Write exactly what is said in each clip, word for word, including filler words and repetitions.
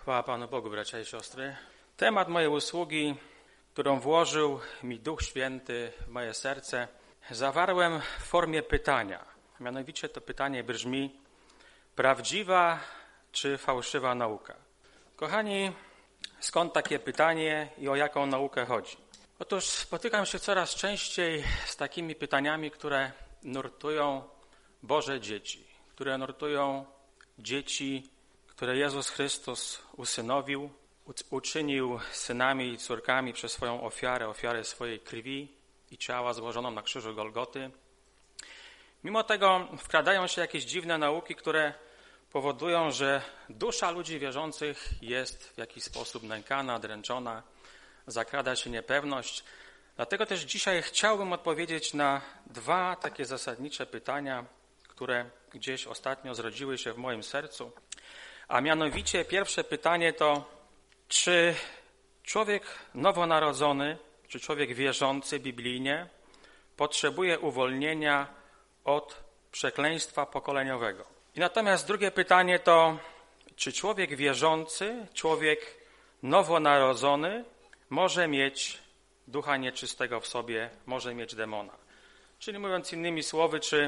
Chwała Panu Bogu, bracia i siostry. Temat mojej usługi, którą włożył mi Duch Święty w moje serce, zawarłem w formie pytania. Mianowicie to pytanie brzmi: prawdziwa czy fałszywa nauka? Kochani, skąd takie pytanie i o jaką naukę chodzi? Otóż spotykam się coraz częściej z takimi pytaniami, które nurtują Boże dzieci, które nurtują dzieci, które Jezus Chrystus usynowił, uczynił synami i córkami przez swoją ofiarę, ofiarę swojej krwi i ciała złożoną na krzyżu Golgoty. Mimo tego wkradają się jakieś dziwne nauki, które powodują, że dusza ludzi wierzących jest w jakiś sposób nękana, dręczona, zakrada się niepewność. Dlatego też dzisiaj chciałbym odpowiedzieć na dwa takie zasadnicze pytania, które gdzieś ostatnio zrodziły się w moim sercu. A mianowicie pierwsze pytanie to, czy człowiek nowonarodzony, czy człowiek wierzący biblijnie potrzebuje uwolnienia od przekleństwa pokoleniowego? I natomiast drugie pytanie to, czy człowiek wierzący, człowiek nowonarodzony może mieć ducha nieczystego w sobie, może mieć demona? Czyli mówiąc innymi słowy, czy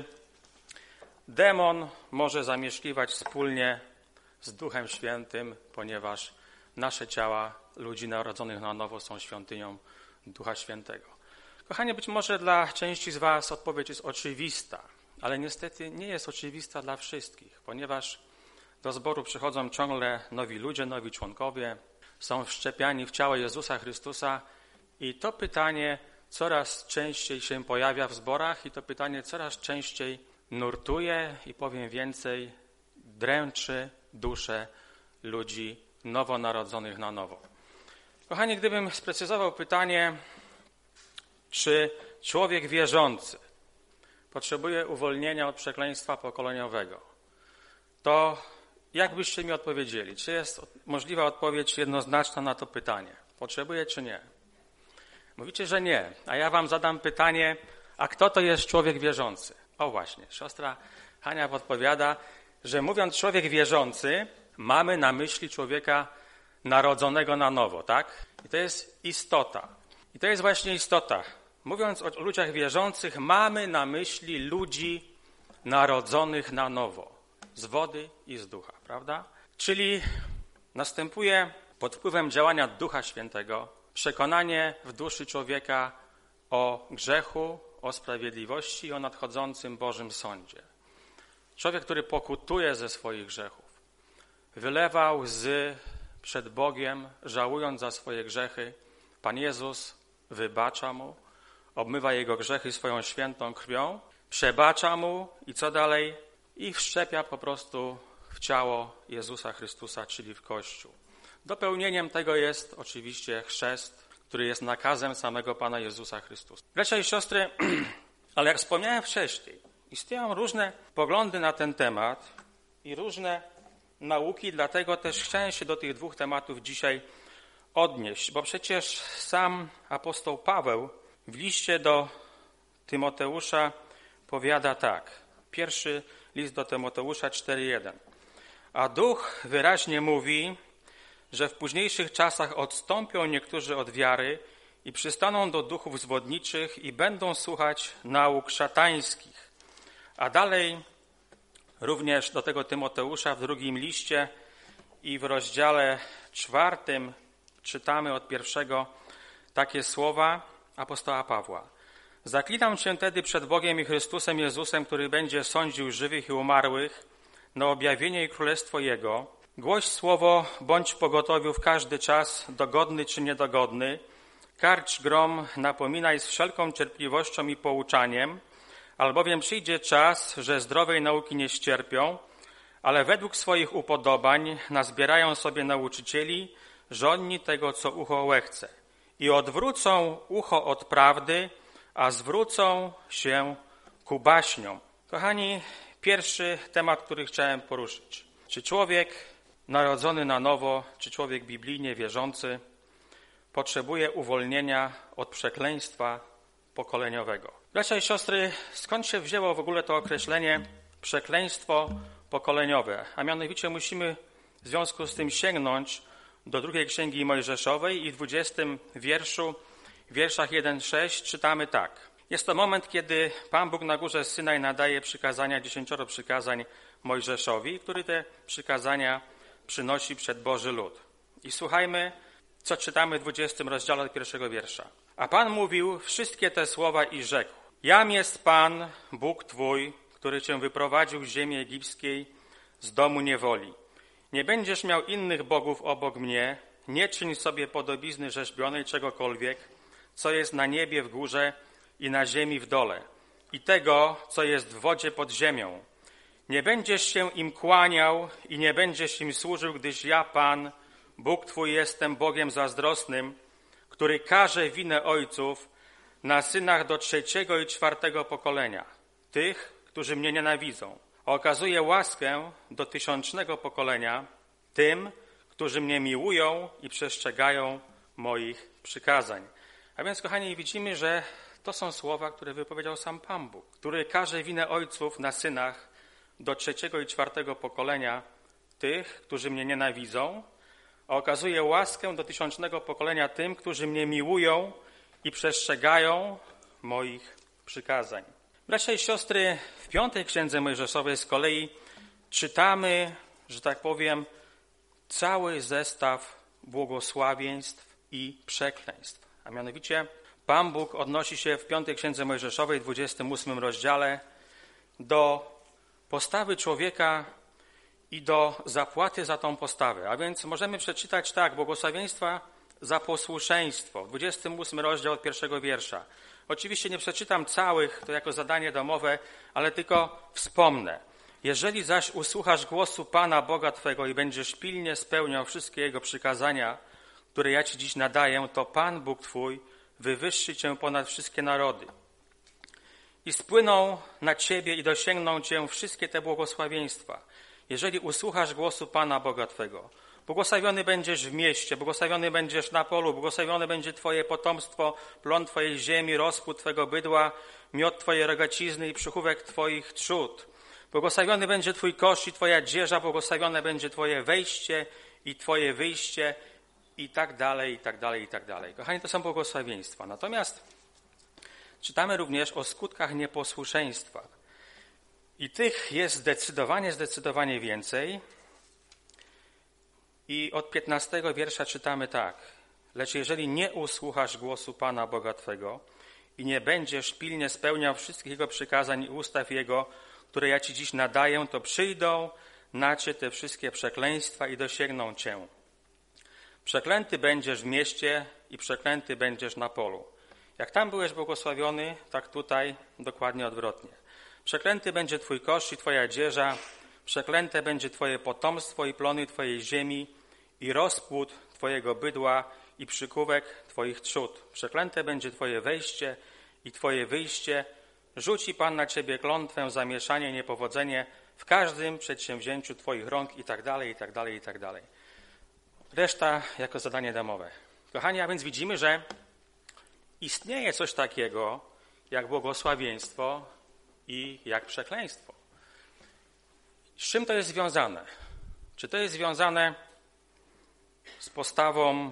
demon może zamieszkiwać wspólnie z Duchem Świętym, ponieważ nasze ciała ludzi narodzonych na nowo są świątynią Ducha Świętego. Kochani, być może dla części z was odpowiedź jest oczywista, ale niestety nie jest oczywista dla wszystkich, ponieważ do zboru przychodzą ciągle nowi ludzie, nowi członkowie, są wszczepiani w ciało Jezusa Chrystusa i to pytanie coraz częściej się pojawia w zborach i to pytanie coraz częściej nurtuje i powiem więcej, dręczy duszę ludzi nowonarodzonych na nowo. Kochani, gdybym sprecyzował pytanie, czy człowiek wierzący potrzebuje uwolnienia od przekleństwa pokoleniowego, to jak byście mi odpowiedzieli? Czy jest możliwa odpowiedź jednoznaczna na to pytanie? Potrzebuje czy nie? Mówicie, że nie, a ja wam zadam pytanie, a kto to jest człowiek wierzący? O właśnie, siostra Hania podpowiada, że mówiąc człowiek wierzący, mamy na myśli człowieka narodzonego na nowo, tak? I to jest istota. I to jest właśnie istota. Mówiąc o ludziach wierzących, mamy na myśli ludzi narodzonych na nowo. Z wody i z ducha, prawda? Czyli następuje pod wpływem działania Ducha Świętego przekonanie w duszy człowieka o grzechu, o sprawiedliwości i o nadchodzącym Bożym sądzie. Człowiek, który pokutuje ze swoich grzechów, wylewa łzy przed Bogiem, żałując za swoje grzechy. Pan Jezus wybacza mu, obmywa jego grzechy swoją świętą krwią, przebacza mu i co dalej? I wszczepia po prostu w ciało Jezusa Chrystusa, czyli w Kościół. Dopełnieniem tego jest oczywiście chrzest, który jest nakazem samego Pana Jezusa Chrystusa. Bracia i siostry, ale jak wspomniałem wcześniej, istnieją różne poglądy na ten temat i różne nauki, dlatego też chciałem się do tych dwóch tematów dzisiaj odnieść, bo przecież sam apostoł Paweł w liście do Tymoteusza powiada tak. Pierwszy list do Tymoteusza cztery jeden. A Duch wyraźnie mówi, że w późniejszych czasach odstąpią niektórzy od wiary i przystaną do duchów zwodniczych i będą słuchać nauk szatańskich. A dalej również do tego Tymoteusza w drugim liście i w rozdziale czwartym czytamy od pierwszego takie słowa apostoła Pawła. Zaklinam cię tedy przed Bogiem i Chrystusem Jezusem, który będzie sądził żywych i umarłych na objawienie i królestwo Jego. Głoś słowo, bądź pogotowiu w każdy czas, dogodny czy niedogodny. Karcz grom, napominaj z wszelką cierpliwością i pouczaniem, albowiem przyjdzie czas, że zdrowej nauki nie ścierpią, ale według swoich upodobań nazbierają sobie nauczycieli, żonni tego, co ucho łechce. I odwrócą ucho od prawdy, a zwrócą się ku baśniom. Kochani, pierwszy temat, który chciałem poruszyć. Czy człowiek narodzony na nowo, czy człowiek biblijnie wierzący potrzebuje uwolnienia od przekleństwa pokoleniowego? Bracia i siostry, skąd się wzięło w ogóle to określenie przekleństwo pokoleniowe? A mianowicie musimy w związku z tym sięgnąć do drugiej Księgi Mojżeszowej i w dwudziestym wierszu, w wierszach jeden sześć czytamy tak. Jest to moment, kiedy Pan Bóg na górze Synaj nadaje przykazania, dziesięcioro przykazań Mojżeszowi, który te przykazania przynosi przed Boży lud. I słuchajmy, co czytamy w dwudziestym rozdziale od pierwszego wiersza. A Pan mówił wszystkie te słowa i rzekł. Jam jest Pan, Bóg Twój, który Cię wyprowadził z ziemi egipskiej, z domu niewoli. Nie będziesz miał innych bogów obok mnie, nie czyń sobie podobizny rzeźbionej czegokolwiek, co jest na niebie w górze i na ziemi w dole, i tego, co jest w wodzie pod ziemią. Nie będziesz się im kłaniał i nie będziesz im służył, gdyż ja, Pan, Bóg Twój, jestem Bogiem zazdrosnym, który karze winę ojców na synach do trzeciego i czwartego pokolenia, tych, którzy mnie nienawidzą. Okazuje łaskę do tysiącznego pokolenia tym, którzy mnie miłują i przestrzegają moich przykazań. A więc, kochani, widzimy, że to są słowa, które wypowiedział sam Pan Bóg, który karze winę ojców na synach do trzeciego i czwartego pokolenia tych, którzy mnie nienawidzą, a okazuje łaskę do tysiącznego pokolenia tym, którzy mnie miłują i przestrzegają moich przykazań. Bracia i siostry, w piątej Księdze Mojżeszowej z kolei czytamy, że tak powiem, cały zestaw błogosławieństw i przekleństw. A mianowicie Pan Bóg odnosi się w piątej Księdze Mojżeszowej, dwudziestym ósmym rozdziale, do postawy człowieka i do zapłaty za tą postawę. A więc możemy przeczytać tak, błogosławieństwa za posłuszeństwo. dwudziesty ósmy rozdział od pierwszego wiersza. Oczywiście nie przeczytam całych, to jako zadanie domowe, ale tylko wspomnę. Jeżeli zaś usłuchasz głosu Pana Boga Twego i będziesz pilnie spełniał wszystkie Jego przykazania, które ja Ci dziś nadaję, to Pan Bóg Twój wywyższy Cię ponad wszystkie narody. I spłyną na Ciebie i dosięgną Cię wszystkie te błogosławieństwa, jeżeli usłuchasz głosu Pana Boga Twego. Błogosławiony będziesz w mieście, błogosławiony będziesz na polu, błogosławione będzie Twoje potomstwo, plon Twojej ziemi, rozpód Twego bydła, miod Twojej rogacizny i przychówek Twoich trzód. Błogosławiony będzie Twój kosz i Twoja dzieża, błogosławione będzie Twoje wejście i Twoje wyjście i tak dalej, i tak dalej, i tak dalej. Kochani, to są błogosławieństwa. Natomiast czytamy również o skutkach nieposłuszeństwa. I tych jest zdecydowanie, zdecydowanie więcej. I od piętnastego wiersza czytamy tak. Lecz jeżeli nie usłuchasz głosu Pana Boga Twego i nie będziesz pilnie spełniał wszystkich Jego przykazań i ustaw Jego, które ja Ci dziś nadaję, to przyjdą na Cię te wszystkie przekleństwa i dosięgną Cię. Przeklęty będziesz w mieście i przeklęty będziesz na polu. Jak tam byłeś błogosławiony, tak tutaj dokładnie odwrotnie. Przeklęty będzie Twój kosz i Twoja dzieża, przeklęte będzie Twoje potomstwo i plony Twojej ziemi i rozpłód Twojego bydła i przykówek Twoich trzód. Przeklęte będzie Twoje wejście i Twoje wyjście. Rzuci Pan na Ciebie klątwę, zamieszanie, niepowodzenie w każdym przedsięwzięciu Twoich rąk i tak dalej, i tak dalej, i tak dalej. Reszta jako zadanie domowe. Kochani, a więc widzimy, że istnieje coś takiego jak błogosławieństwo i jak przekleństwo. Z czym to jest związane? Czy to jest związane z postawą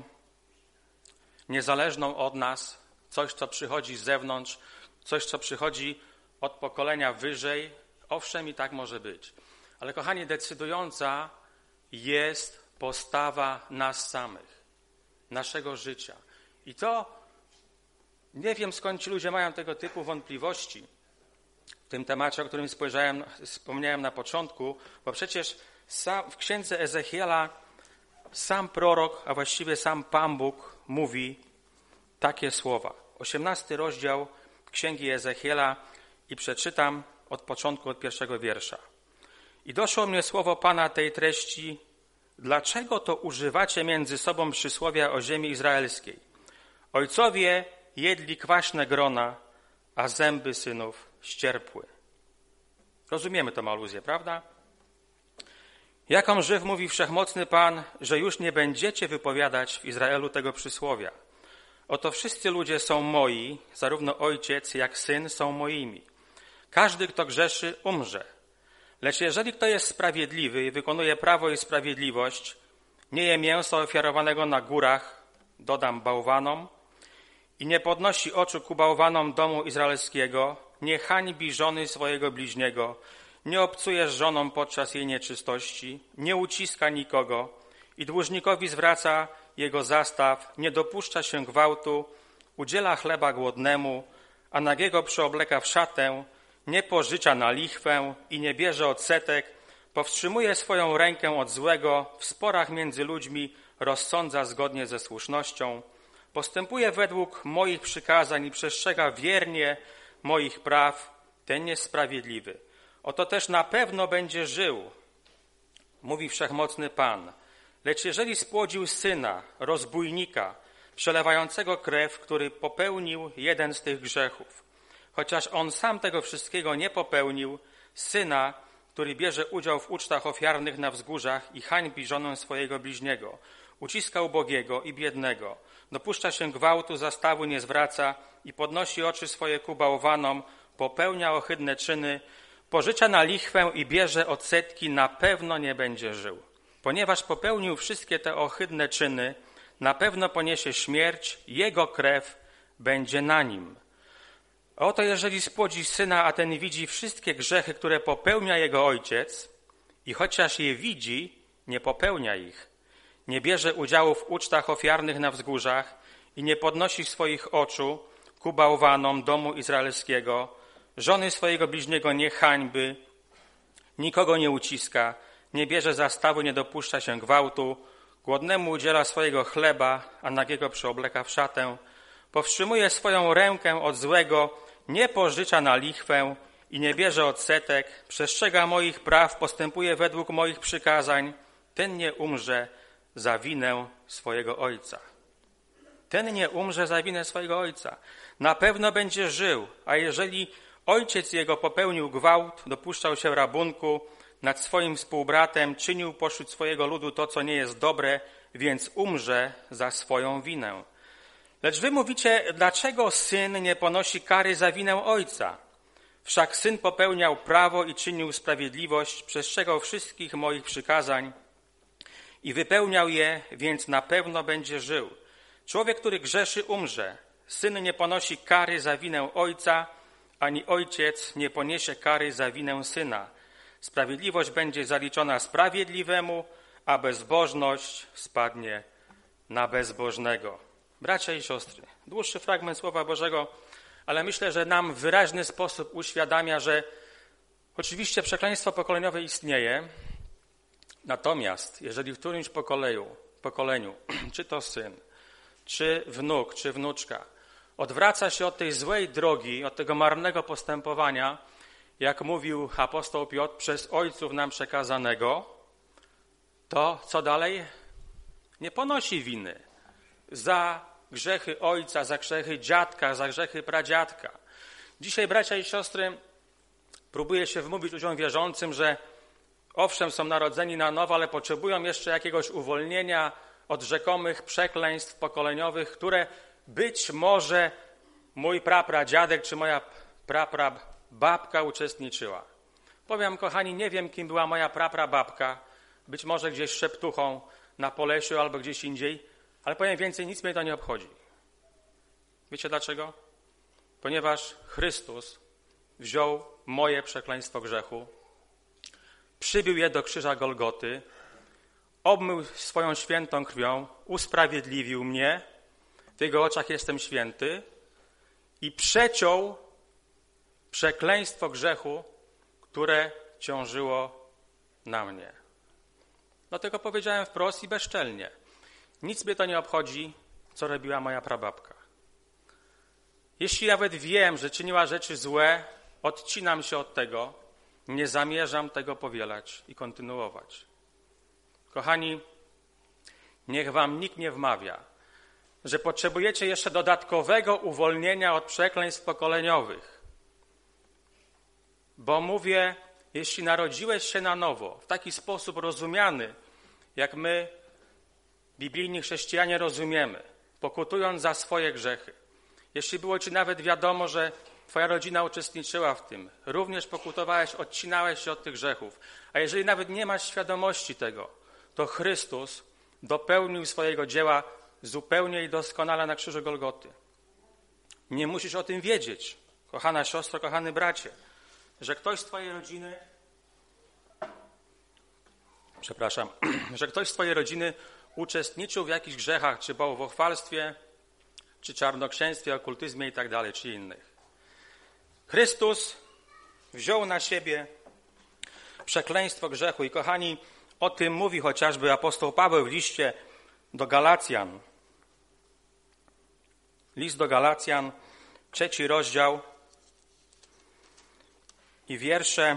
niezależną od nas, coś, co przychodzi z zewnątrz, coś, co przychodzi od pokolenia wyżej? Owszem, i tak może być. Ale kochani, decydująca jest postawa nas samych, naszego życia. I to nie wiem, skąd ci ludzie mają tego typu wątpliwości w tym temacie, o którym spojrzałem, wspomniałem na początku, bo przecież sam, w księdze Ezechiela sam prorok, a właściwie sam Pan Bóg mówi takie słowa. osiemnasty rozdział księgi Ezechiela i przeczytam od początku, od pierwszego wiersza. I doszło mnie słowo Pana tej treści: dlaczego to używacie między sobą przysłowia o ziemi izraelskiej? Ojcowie jedli kwaśne grona, a zęby synów ścierpły. Rozumiemy tę aluzję, prawda? Jaką żyw mówi Wszechmocny Pan, że już nie będziecie wypowiadać w Izraelu tego przysłowia. Oto wszyscy ludzie są moi, zarówno ojciec jak syn są moimi. Każdy, kto grzeszy, umrze. Lecz jeżeli kto jest sprawiedliwy i wykonuje prawo i sprawiedliwość, nie je mięsa ofiarowanego na górach, dodam bałwanom, i nie podnosi oczu ku bałwanom domu izraelskiego, nie hańbi żony swojego bliźniego, nie obcuje z żoną podczas jej nieczystości, nie uciska nikogo i dłużnikowi zwraca jego zastaw, nie dopuszcza się gwałtu, udziela chleba głodnemu, a nagiego przeobleka w szatę, nie pożycza na lichwę i nie bierze odsetek, powstrzymuje swoją rękę od złego, w sporach między ludźmi rozsądza zgodnie ze słusznością, postępuje według moich przykazań i przestrzega wiernie moich praw, ten jest sprawiedliwy. Oto też na pewno będzie żył, mówi Wszechmocny Pan. Lecz jeżeli spłodził syna, rozbójnika, przelewającego krew, który popełnił jeden z tych grzechów, chociaż on sam tego wszystkiego nie popełnił, syna, który bierze udział w ucztach ofiarnych na wzgórzach i hańbi żonę swojego bliźniego, uciska ubogiego i biednego, dopuszcza się gwałtu, zastawu nie zwraca i podnosi oczy swoje ku bałwanom, popełnia ohydne czyny, pożycza na lichwę i bierze odsetki, na pewno nie będzie żył. Ponieważ popełnił wszystkie te ohydne czyny, na pewno poniesie śmierć, jego krew będzie na nim. Oto jeżeli spłodzi syna, a ten widzi wszystkie grzechy, które popełnia jego ojciec i chociaż je widzi, nie popełnia ich, nie bierze udziału w ucztach ofiarnych na wzgórzach i nie podnosi swoich oczu ku bałwanom domu izraelskiego, żony swojego bliźniego nie hańby, nikogo nie uciska, nie bierze zastawu, nie dopuszcza się gwałtu, głodnemu udziela swojego chleba, a nagiego przyobleka w szatę, powstrzymuje swoją rękę od złego, nie pożycza na lichwę i nie bierze odsetek, przestrzega moich praw, postępuje według moich przykazań, ten nie umrze za winę swojego ojca. Ten nie umrze za winę swojego ojca. Na pewno będzie żył, a jeżeli ojciec jego popełnił gwałt, dopuszczał się rabunku nad swoim współbratem, czynił pośród swojego ludu to, co nie jest dobre, więc umrze za swoją winę. Lecz wy mówicie, dlaczego syn nie ponosi kary za winę ojca? Wszak syn popełniał prawo i czynił sprawiedliwość, przestrzegał wszystkich moich przykazań i wypełniał je, więc na pewno będzie żył. Człowiek, który grzeszy, umrze. Syn nie ponosi kary za winę ojca, ani ojciec nie poniesie kary za winę syna. Sprawiedliwość będzie zaliczona sprawiedliwemu, a bezbożność spadnie na bezbożnego. Bracia i siostry, dłuższy fragment Słowa Bożego, ale myślę, że nam w wyraźny sposób uświadamia, że oczywiście przekleństwo pokoleniowe istnieje, natomiast jeżeli w którymś pokoleniu, pokoleniu czy to syn, czy wnuk, czy wnuczka, odwraca się od tej złej drogi, od tego marnego postępowania, jak mówił apostoł Piotr, przez ojców nam przekazanego, to co dalej? Nie ponosi winy za grzechy ojca, za grzechy dziadka, za grzechy pradziadka. Dzisiaj, bracia i siostry, próbuje się wmówić ludziom wierzącym, że owszem, są narodzeni na nowo, ale potrzebują jeszcze jakiegoś uwolnienia od rzekomych przekleństw pokoleniowych, które być może mój prapradziadek czy moja praprababka uczestniczyła. Powiem, kochani, nie wiem, kim była moja praprababka, być może gdzieś szeptuchą na Polesiu albo gdzieś indziej, ale powiem więcej, nic mnie to nie obchodzi. Wiecie dlaczego? Ponieważ Chrystus wziął moje przekleństwo grzechu, przybił je do krzyża Golgoty, obmył swoją świętą krwią, usprawiedliwił mnie, w Jego oczach jestem święty i przeciął przekleństwo grzechu, które ciążyło na mnie. Dlatego powiedziałem wprost i bezczelnie. Nic mnie to nie obchodzi, co robiła moja prababka. Jeśli nawet wiem, że czyniła rzeczy złe, odcinam się od tego, nie zamierzam tego powielać i kontynuować. Kochani, niech wam nikt nie wmawia, że potrzebujecie jeszcze dodatkowego uwolnienia od przekleństw pokoleniowych. Bo mówię, jeśli narodziłeś się na nowo, w taki sposób rozumiany, jak my, biblijni chrześcijanie, rozumiemy, pokutując za swoje grzechy, jeśli było ci nawet wiadomo, że twoja rodzina uczestniczyła w tym. Również pokutowałeś, odcinałeś się od tych grzechów. A jeżeli nawet nie masz świadomości tego, to Chrystus dopełnił swojego dzieła zupełnie i doskonale na krzyżu Golgoty. Nie musisz o tym wiedzieć, kochana siostro, kochany bracie, że ktoś z twojej rodziny, przepraszam, że ktoś z twojej rodziny uczestniczył w jakichś grzechach, czy bałwochwalstwie, czy czarnoksięstwie, okultyzmie i tak dalej, czy innych. Chrystus wziął na siebie przekleństwo grzechu i kochani, o tym mówi chociażby apostoł Paweł w liście do Galacjan. List do Galacjan, trzeci rozdział i wiersze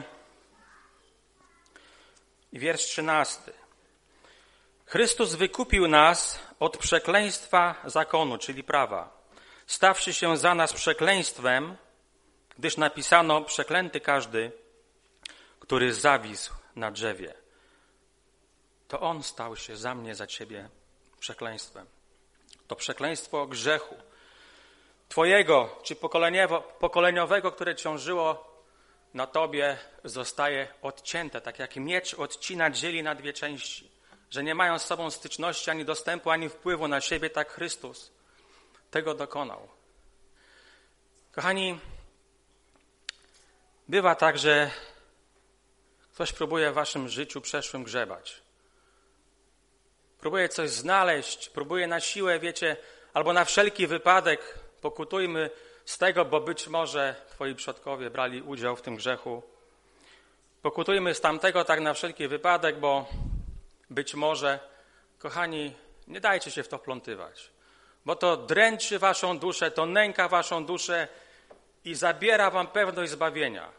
i wiersz trzynasty. Chrystus wykupił nas od przekleństwa zakonu, czyli prawa, stawszy się za nas przekleństwem, gdyż napisano: przeklęty każdy, który zawisł na drzewie. To On stał się za mnie, za ciebie przekleństwem. To przekleństwo grzechu twojego czy pokoleniowego, które ciążyło na tobie, zostaje odcięte, tak jak miecz odcina dzieli na dwie części, że nie mają z sobą styczności, ani dostępu, ani wpływu na siebie, tak Chrystus tego dokonał. Kochani, bywa tak, że ktoś próbuje w waszym życiu przeszłym grzebać. Próbuje coś znaleźć, próbuje na siłę, wiecie, albo na wszelki wypadek pokutujmy z tego, bo być może twoi przodkowie brali udział w tym grzechu. Pokutujmy z tamtego tak na wszelki wypadek, bo być może, kochani, nie dajcie się w to wplątywać, bo to dręczy waszą duszę, to nęka waszą duszę i zabiera wam pewność zbawienia.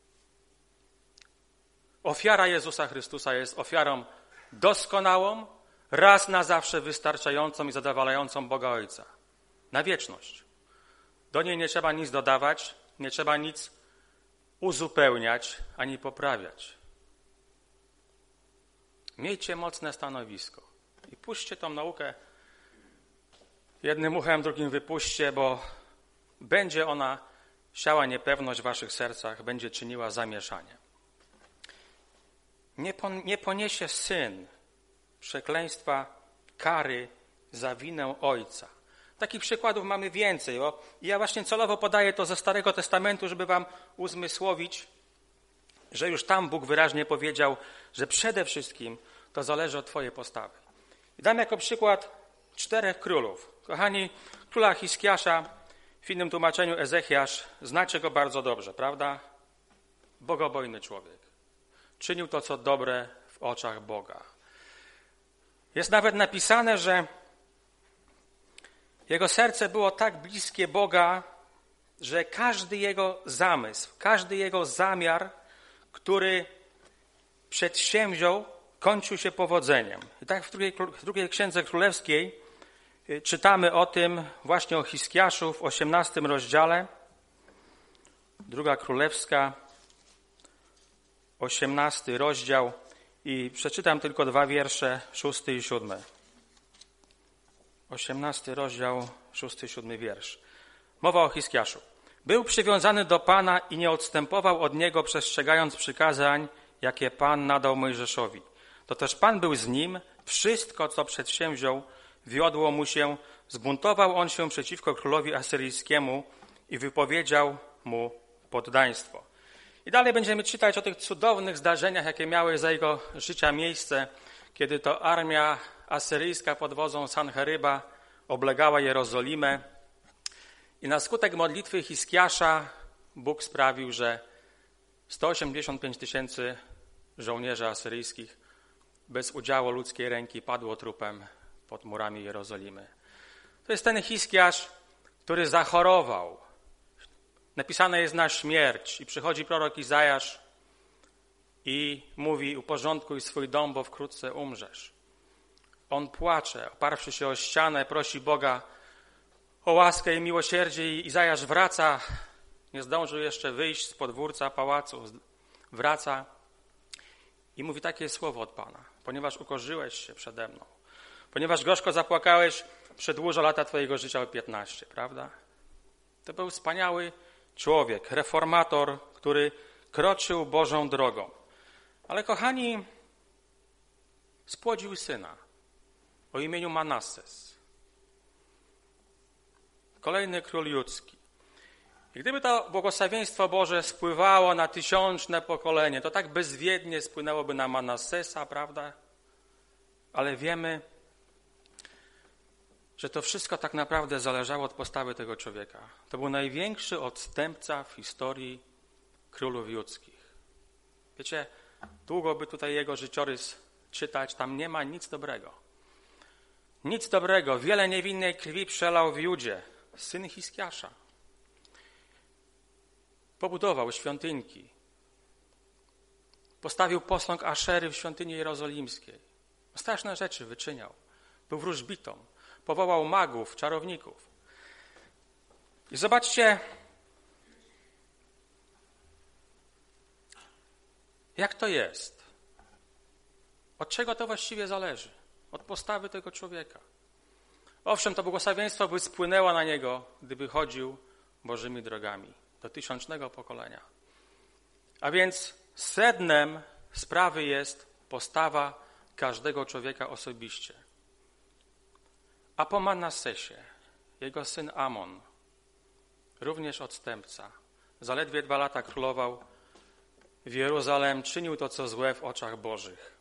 Ofiara Jezusa Chrystusa jest ofiarą doskonałą, raz na zawsze wystarczającą i zadowalającą Boga Ojca. Na wieczność. Do niej nie trzeba nic dodawać, nie trzeba nic uzupełniać ani poprawiać. Miejcie mocne stanowisko i puśćcie tą naukę jednym uchem, drugim wypuśćcie, bo będzie ona siała niepewność w waszych sercach, będzie czyniła zamieszanie. Nie, pon, nie poniesie syn przekleństwa kary za winę ojca. Takich przykładów mamy więcej. O, i ja właśnie celowo podaję to ze Starego Testamentu, żeby wam uzmysłowić, że już tam Bóg wyraźnie powiedział, że przede wszystkim to zależy od twojej postawy. I dam jako przykład czterech królów. Kochani, króla Hiskiasza, w innym tłumaczeniu Ezechiasz, znacie go bardzo dobrze, prawda? Bogobojny człowiek. Czynił to, co dobre w oczach Boga. Jest nawet napisane, że jego serce było tak bliskie Boga, że każdy jego zamysł, każdy jego zamiar, który przedsięwziął, kończył się powodzeniem. I tak w drugiej, w drugiej Księdze Królewskiej czytamy o tym właśnie o Hiskiaszu w osiemnastym rozdziale. Druga Królewska, osiemnasty rozdział i przeczytam tylko dwa wiersze, szósty i siódmy. Osiemnasty rozdział, szósty i siódmy wiersz. Mowa o Hiskiaszu. Był przywiązany do Pana i nie odstępował od Niego, przestrzegając przykazań, jakie Pan nadał Mojżeszowi. To też Pan był z nim, wszystko, co przedsięwziął, wiodło mu się, zbuntował on się przeciwko królowi asyryjskiemu i wypowiedział mu poddaństwo. I dalej będziemy czytać o tych cudownych zdarzeniach, jakie miały za jego życia miejsce, kiedy to armia asyryjska pod wodzą Sancheryba oblegała Jerozolimę. I na skutek modlitwy Hiskiasza Bóg sprawił, że sto osiemdziesiąt pięć tysięcy żołnierzy asyryjskich bez udziału ludzkiej ręki padło trupem pod murami Jerozolimy. To jest ten Hiskiasz, który zachorował. Napisane jest na śmierć i przychodzi prorok Izajasz i mówi: uporządkuj swój dom, bo wkrótce umrzesz. On płacze, oparwszy się o ścianę, prosi Boga o łaskę i miłosierdzie i Izajasz wraca, nie zdążył jeszcze wyjść z podwórca pałacu, wraca i mówi takie słowo od Pana: ponieważ ukorzyłeś się przede mną, ponieważ gorzko zapłakałeś, przedłużę lata twojego życia o piętnaście, prawda? To był wspaniały człowiek, reformator, który kroczył Bożą drogą. Ale kochani, spłodził syna o imieniu Manasses. Kolejny król judzki. I gdyby to błogosławieństwo Boże spływało na tysiączne pokolenie, to tak bezwiednie spłynęłoby na Manassesa, prawda? Ale wiemy, że to wszystko tak naprawdę zależało od postawy tego człowieka. To był największy odstępca w historii królów judzkich. Wiecie, długo by tutaj jego życiorys czytać, tam nie ma nic dobrego. Nic dobrego. Wiele niewinnej krwi przelał w Judzie, syn Hiskiasza. Pobudował świątynki. Postawił posąg Aszery w świątyni jerozolimskiej. Straszne rzeczy wyczyniał. Był wróżbitą. Powołał magów, czarowników. I zobaczcie, jak to jest. Od czego to właściwie zależy? Od postawy tego człowieka. Owszem, to błogosławieństwo by spłynęło na niego, gdyby chodził Bożymi drogami do tysiącznego pokolenia. A więc sednem sprawy jest postawa każdego człowieka osobiście. A po Manassesie, jego syn Amon, również odstępca, zaledwie dwa lata królował w Jeruzalem, czynił to, co złe w oczach Bożych.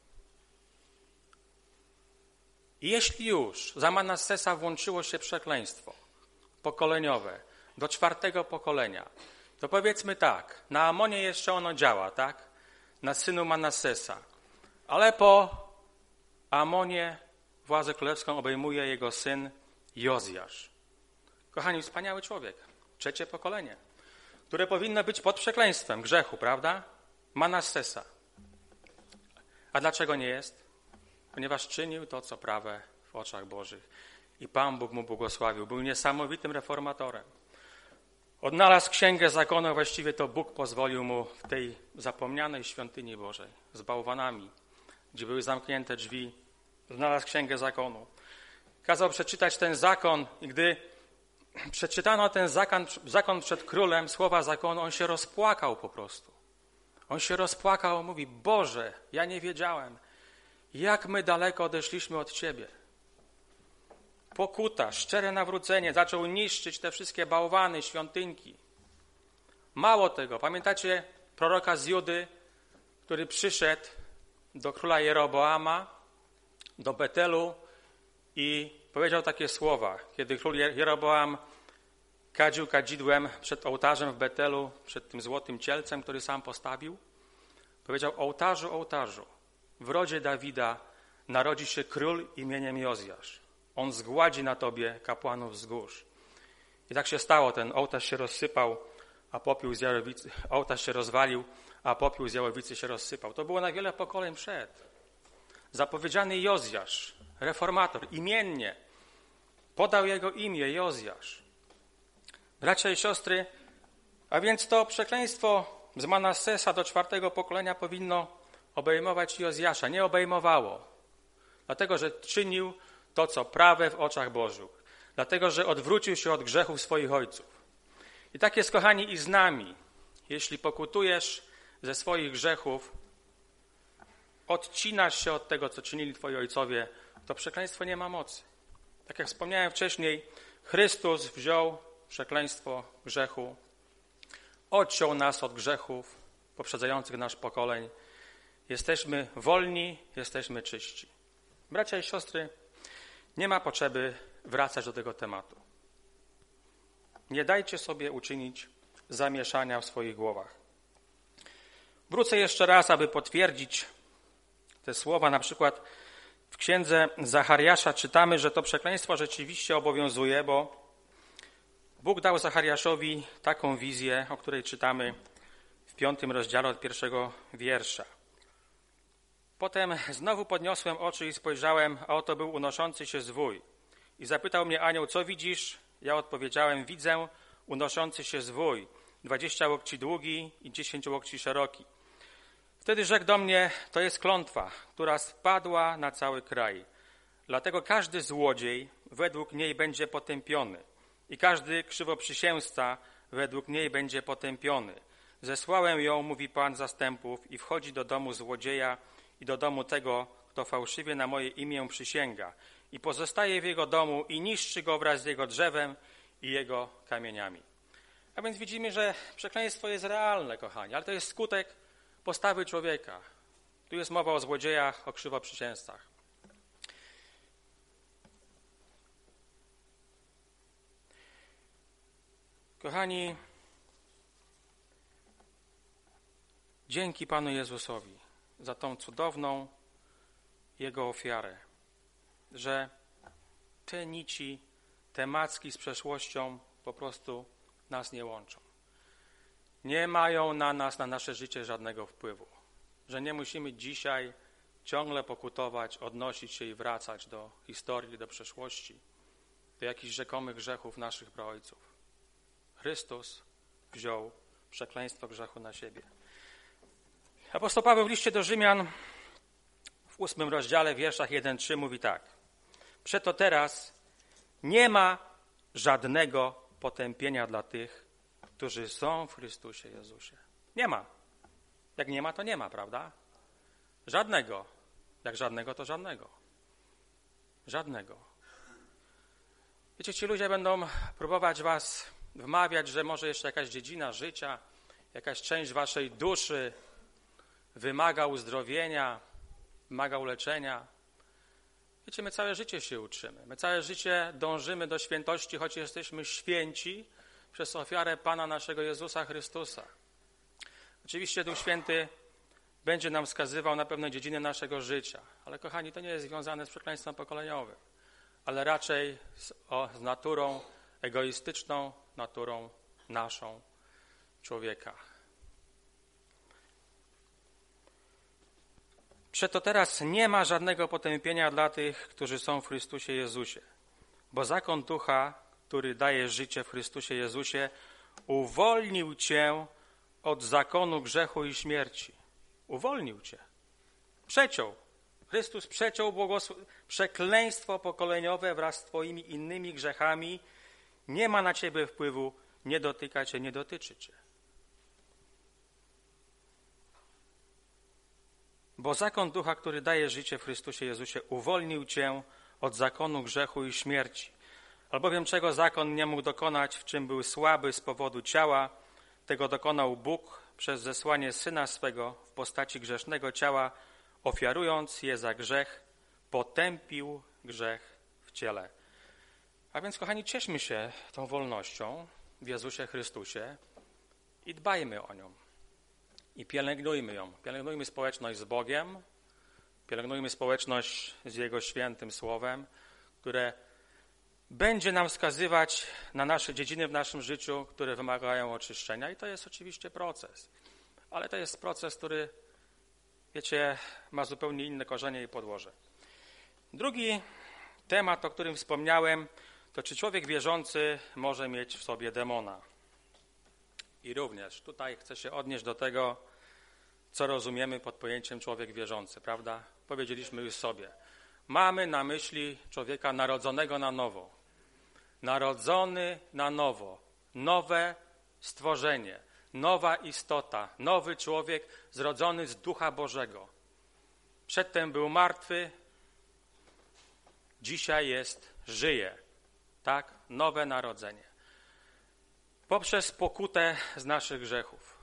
I jeśli już za Manassesa włączyło się przekleństwo pokoleniowe do czwartego pokolenia, to powiedzmy tak, na Amonie jeszcze ono działa, tak? Na synu Manassesa. Ale po Amonie władzę królewską obejmuje jego syn Jozjasz. Kochani, wspaniały człowiek, trzecie pokolenie, które powinno być pod przekleństwem grzechu, prawda? Manassesa. A dlaczego nie jest? Ponieważ czynił to, co prawe w oczach Bożych. I Pan Bóg mu błogosławił. Był niesamowitym reformatorem. Odnalazł księgę zakonu, właściwie to Bóg pozwolił mu w tej zapomnianej świątyni Bożej z bałwanami, gdzie były zamknięte drzwi. Znalazł księgę zakonu. Kazał przeczytać ten zakon i gdy przeczytano ten zakon, zakon przed królem, słowa zakonu, on się rozpłakał po prostu. On się rozpłakał, mówi: Boże, ja nie wiedziałem, jak my daleko odeszliśmy od Ciebie. Pokuta, szczere nawrócenie, zaczął niszczyć te wszystkie bałwany, świątynki. Mało tego, pamiętacie proroka z Judy, który przyszedł do króla Jeroboama, do Betelu i powiedział takie słowa, kiedy król Jeroboam kadził kadzidłem przed ołtarzem w Betelu, przed tym złotym cielcem, który sam postawił. Powiedział: ołtarzu, ołtarzu, w rodzie Dawida narodzi się król imieniem Jozjasz. On zgładzi na tobie kapłanów wzgórz. I tak się stało, ten ołtarz się rozsypał, a popiół z jałowicy, ołtarz się rozwalił, a popiół z jałowicy się rozsypał. To było na wiele pokoleń przed. Zapowiedziany Jozjasz, reformator, imiennie, podał jego imię Jozjasz. Bracia i siostry, a więc to przekleństwo z Manassesa do czwartego pokolenia powinno obejmować Jozjasza. Nie obejmowało, dlatego że czynił to, co prawe w oczach Bożych, dlatego że odwrócił się od grzechów swoich ojców. I tak jest, kochani, i z nami. Jeśli pokutujesz ze swoich grzechów, odcinasz się od tego, co czynili twoi ojcowie, to przekleństwo nie ma mocy. Tak jak wspomniałem wcześniej, Chrystus wziął przekleństwo grzechu, odciął nas od grzechów poprzedzających nasz pokoleń. Jesteśmy wolni, jesteśmy czyści. Bracia i siostry, nie ma potrzeby wracać do tego tematu. Nie dajcie sobie uczynić zamieszania w swoich głowach. Wrócę jeszcze raz, aby potwierdzić te słowa. Na przykład w księdze Zachariasza czytamy, że to przekleństwo rzeczywiście obowiązuje, bo Bóg dał Zachariaszowi taką wizję, o której czytamy w piątym rozdziale od pierwszego wiersza. Potem znowu podniosłem oczy i spojrzałem, a oto był unoszący się zwój. I zapytał mnie anioł: co widzisz? Ja odpowiedziałem: widzę unoszący się zwój, dwadzieścia łokci długi i dziesięć łokci szeroki. Wtedy rzekł do mnie: to jest klątwa, która spadła na cały kraj. Dlatego każdy złodziej według niej będzie potępiony i każdy krzywoprzysięzca według niej będzie potępiony. Zesłałem ją, mówi Pan zastępów, i wchodzi do domu złodzieja i do domu tego, kto fałszywie na moje imię przysięga, i pozostaje w jego domu i niszczy go wraz z jego drzewem i jego kamieniami. A więc widzimy, że przekleństwo jest realne, kochani, ale to jest skutek postawy człowieka. Tu jest mowa o złodziejach, o krzywoprzysięzcach. Kochani, dzięki Panu Jezusowi za tą cudowną Jego ofiarę, że te nici, te macki z przeszłością po prostu nas nie łączą. Nie mają na nas, na nasze życie żadnego wpływu. Że nie musimy dzisiaj ciągle pokutować, odnosić się i wracać do historii, do przeszłości, do jakichś rzekomych grzechów naszych praojców. Chrystus wziął przekleństwo grzechu na siebie. Apostoł Paweł w liście do Rzymian w ósmym rozdziale, w wierszach jeden trzy mówi tak. Przeto teraz nie ma żadnego potępienia dla tych, którzy są w Chrystusie Jezusie. Nie ma. Jak nie ma, to nie ma, prawda? Żadnego. Jak żadnego, to żadnego. Żadnego. Wiecie, ci ludzie będą próbować was wmawiać, że może jeszcze jakaś dziedzina życia, jakaś część waszej duszy wymaga uzdrowienia, wymaga uleczenia. Wiecie, my całe życie się uczymy. My całe życie dążymy do świętości, choć jesteśmy święci przez ofiarę Pana naszego Jezusa Chrystusa. Oczywiście Duch Święty będzie nam wskazywał na pewne dziedziny naszego życia, ale kochani, to nie jest związane z przekleństwem pokoleniowym, ale raczej z, o, z naturą egoistyczną, naturą naszą człowieka. Przeto teraz nie ma żadnego potępienia dla tych, którzy są w Chrystusie Jezusie, bo zakon Ducha, który daje życie w Chrystusie Jezusie, uwolnił cię od zakonu grzechu i śmierci. Uwolnił cię. Przeciął. Chrystus przeciął błogosł... przekleństwo pokoleniowe wraz z twoimi innymi grzechami. Nie ma na ciebie wpływu, nie dotyka cię, nie dotyczy cię. Bo zakon Ducha, który daje życie w Chrystusie Jezusie, uwolnił cię od zakonu grzechu i śmierci. Albowiem czego zakon nie mógł dokonać, w czym był słaby z powodu ciała, tego dokonał Bóg przez zesłanie Syna swego w postaci grzesznego ciała, ofiarując je za grzech, potępił grzech w ciele. A więc, kochani, cieszmy się tą wolnością w Jezusie Chrystusie i dbajmy o nią. I pielęgnujmy ją. Pielęgnujmy społeczność z Bogiem, pielęgnujmy społeczność z Jego świętym Słowem, które będzie nam wskazywać na nasze dziedziny w naszym życiu, które wymagają oczyszczenia. I to jest oczywiście proces. Ale to jest proces, który, wiecie, ma zupełnie inne korzenie i podłoże. Drugi temat, o którym wspomniałem, to czy człowiek wierzący może mieć w sobie demona. I również tutaj chcę się odnieść do tego, co rozumiemy pod pojęciem człowiek wierzący, prawda? Powiedzieliśmy już sobie. Mamy na myśli człowieka narodzonego na nowo. Narodzony na nowo. Nowe stworzenie. Nowa istota. Nowy człowiek zrodzony z Ducha Bożego. Przedtem był martwy, dzisiaj jest, żyje. Tak? Nowe narodzenie. Poprzez pokutę z naszych grzechów.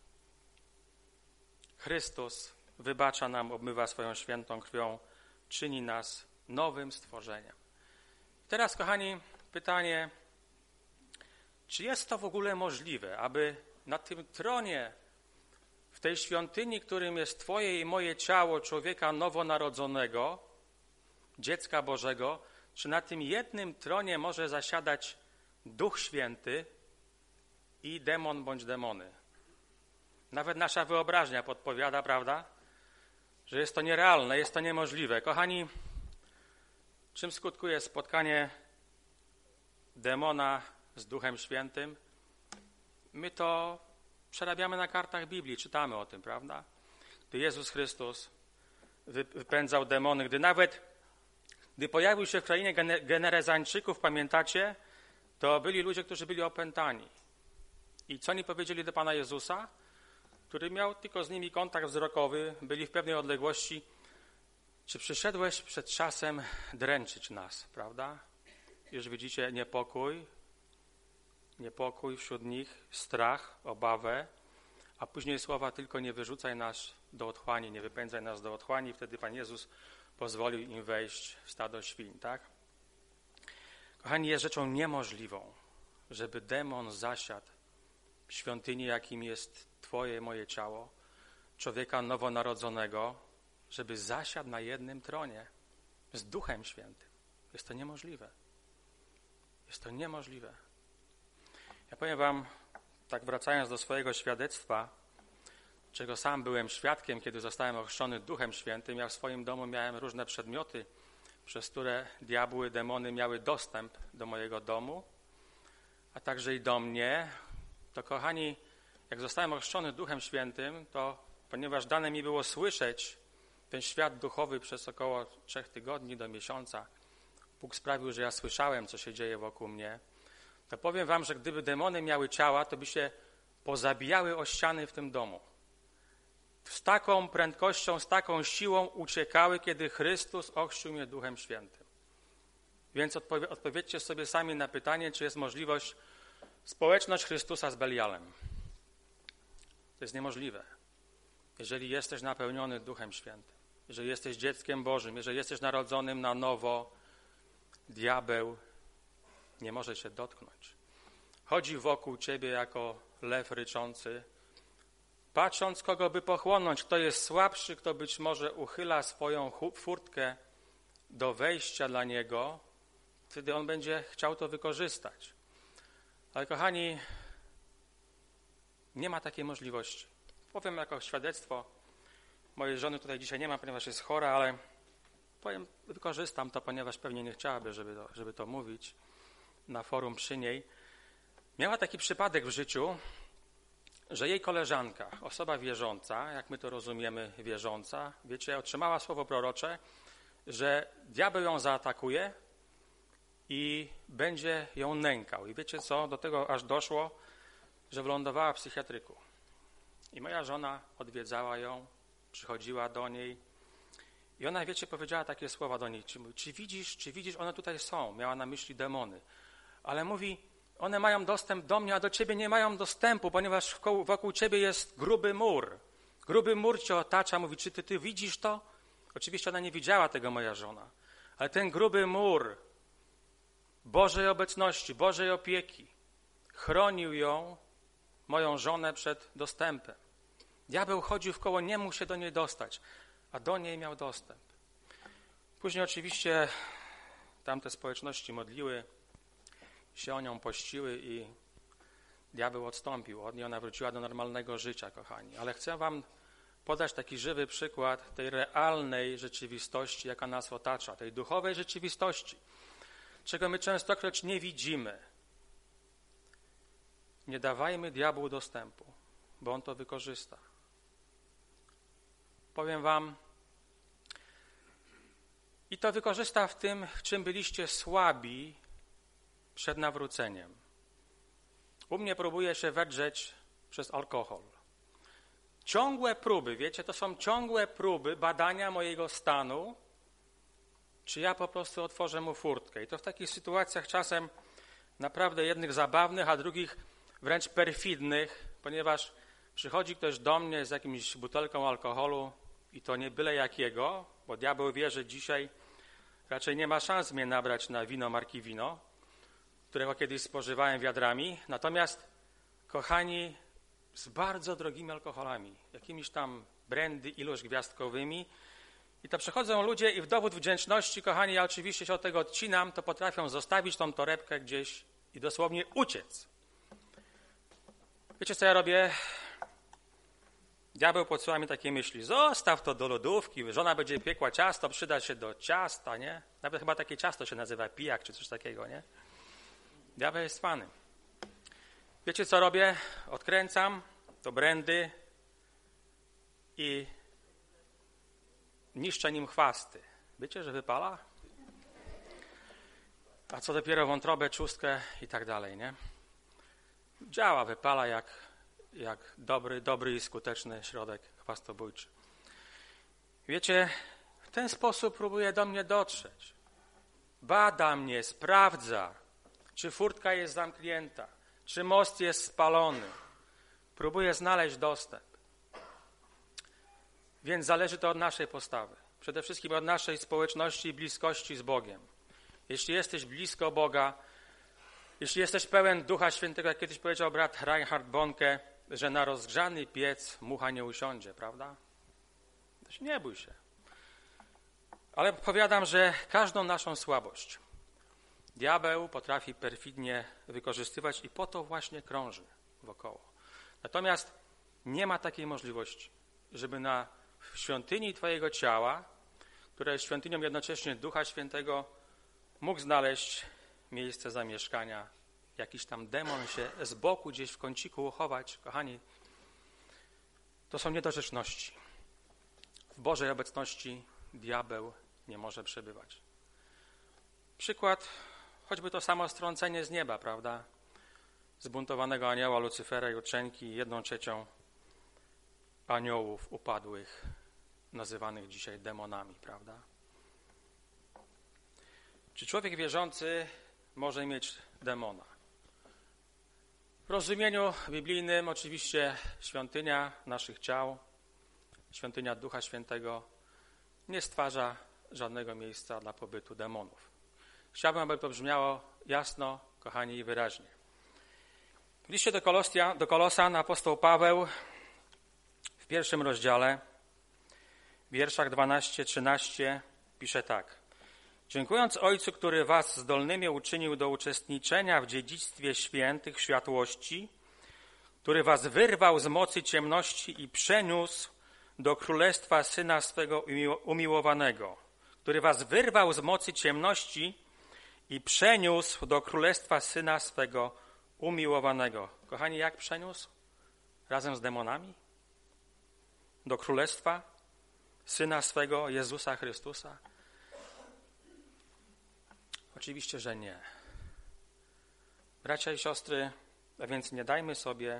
Chrystus wybacza nam, obmywa swoją świętą krwią, czyni nas nowym stworzeniem. Teraz, kochani, pytanie, czy jest to w ogóle możliwe, aby na tym tronie, w tej świątyni, którym jest Twoje i moje ciało człowieka nowonarodzonego, dziecka Bożego, czy na tym jednym tronie może zasiadać Duch Święty i demon bądź demony? Nawet nasza wyobraźnia podpowiada, prawda, że jest to nierealne, jest to niemożliwe. Kochani, czym skutkuje spotkanie demona z Duchem Świętym? My to przerabiamy na kartach Biblii, czytamy o tym, prawda? Gdy Jezus Chrystus wypędzał demony, gdy nawet, gdy pojawił się w krainie Generezańczyków, pamiętacie, to byli ludzie, którzy byli opętani. I co oni powiedzieli do Pana Jezusa, który miał tylko z nimi kontakt wzrokowy, byli w pewnej odległości? Czy przyszedłeś przed czasem dręczyć nas, prawda? Już widzicie niepokój, niepokój wśród nich, strach, obawę, a później słowa tylko nie wyrzucaj nas do otchłani, nie wypędzaj nas do otchłani. Wtedy Pan Jezus pozwolił im wejść w stado świń, tak? Kochani, jest rzeczą niemożliwą, żeby demon zasiadł w świątyni, jakim jest Twoje, moje ciało, człowieka nowonarodzonego, żeby zasiadł na jednym tronie z Duchem Świętym. Jest to niemożliwe. Jest to niemożliwe. Ja powiem wam, tak wracając do swojego świadectwa, czego sam byłem świadkiem, kiedy zostałem ochrzczony Duchem Świętym, ja w swoim domu miałem różne przedmioty, przez które diabły, demony miały dostęp do mojego domu, a także i do mnie. To kochani, jak zostałem ochrzczony Duchem Świętym, to ponieważ dane mi było słyszeć ten świat duchowy przez około trzech tygodni do miesiąca, Bóg sprawił, że ja słyszałem, co się dzieje wokół mnie, to powiem wam, że gdyby demony miały ciała, to by się pozabijały o ściany w tym domu. Z taką prędkością, z taką siłą uciekały, kiedy Chrystus ochrzcił mnie Duchem Świętym. Więc odpowie, odpowiedzcie sobie sami na pytanie, czy jest możliwość społeczność Chrystusa z Belialem. To jest niemożliwe. Jeżeli jesteś napełniony Duchem Świętym, jeżeli jesteś dzieckiem Bożym, jeżeli jesteś narodzonym na nowo, diabeł nie może cię dotknąć. Chodzi wokół ciebie jako lew ryczący, patrząc, kogo by pochłonąć, kto jest słabszy, kto być może uchyla swoją furtkę do wejścia dla niego, wtedy on będzie chciał to wykorzystać. Ale kochani, nie ma takiej możliwości. Powiem jako świadectwo, mojej żony tutaj dzisiaj nie ma, ponieważ jest chora, ale powiem, wykorzystam to, ponieważ pewnie nie chciałaby, żeby to, żeby to mówić na forum przy niej. Miała taki przypadek w życiu, że jej koleżanka, osoba wierząca, jak my to rozumiemy, wierząca, wiecie, otrzymała słowo prorocze, że diabeł ją zaatakuje i będzie ją nękał. I wiecie co, do tego aż doszło, że wylądowała w psychiatryku. I moja żona odwiedzała ją, przychodziła do niej i ona, wiecie, powiedziała takie słowa do niej, czy, czy widzisz, czy widzisz, one tutaj są, miała na myśli demony, ale mówi, one mają dostęp do mnie, a do ciebie nie mają dostępu, ponieważ wokół, wokół ciebie jest gruby mur, gruby mur cię otacza, mówi, czy ty, ty widzisz to? Oczywiście ona nie widziała tego, moja żona, ale ten gruby mur Bożej obecności, Bożej opieki chronił ją, moją żonę, przed dostępem. Diabeł chodził wkoło, nie mógł się do niej dostać, a do niej miał dostęp. Później oczywiście tamte społeczności modliły się o nią, pościły i diabeł odstąpił od niej, ona wróciła do normalnego życia, kochani. Ale chcę wam podać taki żywy przykład tej realnej rzeczywistości, jaka nas otacza, tej duchowej rzeczywistości, czego my częstokroć nie widzimy. Nie dawajmy diabłu dostępu, bo on to wykorzysta. Powiem wam, i to wykorzysta w tym, w czym byliście słabi przed nawróceniem. U mnie próbuje się wedrzeć przez alkohol. Ciągłe próby, wiecie, to są ciągłe próby badania mojego stanu, czy ja po prostu otworzę mu furtkę. I to w takich sytuacjach czasem naprawdę jednych zabawnych, a drugich wręcz perfidnych, ponieważ przychodzi ktoś do mnie z jakimś butelką alkoholu i to nie byle jakiego, bo diabeł wie, że dzisiaj raczej nie ma szans mnie nabrać na wino marki Wino, którego kiedyś spożywałem wiadrami. Natomiast, kochani, z bardzo drogimi alkoholami, jakimiś tam brandy ilość-gwiazdkowymi. I to przychodzą ludzie i w dowód wdzięczności, kochani, ja oczywiście się od tego odcinam, to potrafią zostawić tą torebkę gdzieś i dosłownie uciec. Wiecie, co ja robię? Diabeł podsyła mi takie myśli, zostaw to do lodówki, żona będzie piekła ciasto, przyda się do ciasta, nie? Nawet chyba takie ciasto się nazywa pijak, czy coś takiego, nie? Diabeł jest fany. Wiecie, co robię? Odkręcam to brandy i niszczę nim chwasty. Wiecie, że wypala? A co dopiero wątrobę, czustkę i tak dalej, nie? działa, wypala jak, jak dobry, dobry i skuteczny środek chwastobójczy. Wiecie, w ten sposób próbuje do mnie dotrzeć. Bada mnie, sprawdza, czy furtka jest zamknięta, czy most jest spalony. Próbuje znaleźć dostęp. Więc zależy to od naszej postawy. Przede wszystkim od naszej społeczności i bliskości z Bogiem. Jeśli jesteś blisko Boga, jeśli jesteś pełen Ducha Świętego, jak kiedyś powiedział brat Reinhard Bonke, że na rozgrzany piec mucha nie usiądzie, prawda? To się nie bój się. Ale powiadam, że każdą naszą słabość diabeł potrafi perfidnie wykorzystywać i po to właśnie krąży wokoło. Natomiast nie ma takiej możliwości, żeby na świątyni twojego ciała, która jest świątynią jednocześnie Ducha Świętego, mógł znaleźć miejsce zamieszkania, jakiś tam demon się z boku gdzieś w kąciku uchować. Kochani, to są niedorzeczności. W Bożej obecności diabeł nie może przebywać. Przykład, choćby to samo strącenie z nieba, prawda? Zbuntowanego anioła Lucyfera i uczenki, jedną trzecią aniołów upadłych, nazywanych dzisiaj demonami, prawda? Czy człowiek wierzący może mieć demona? W rozumieniu biblijnym oczywiście świątynia naszych ciał, świątynia Ducha Świętego nie stwarza żadnego miejsca dla pobytu demonów. Chciałbym, aby to brzmiało jasno, kochani, i wyraźnie. W liście do, Kolostia, do Kolosan apostoł Paweł w pierwszym rozdziale, w wierszach dwanaście trzynaście pisze tak. Dziękując Ojcu, który was zdolnymi uczynił do uczestniczenia w dziedzictwie świętych światłości, który was wyrwał z mocy ciemności i przeniósł do królestwa Syna swego umiłowanego, który was wyrwał z mocy ciemności i przeniósł do królestwa Syna swego umiłowanego. Kochani, jak przeniósł? Razem z demonami? Do królestwa Syna swego Jezusa Chrystusa? Oczywiście, że nie. Bracia i siostry, a więc nie dajmy sobie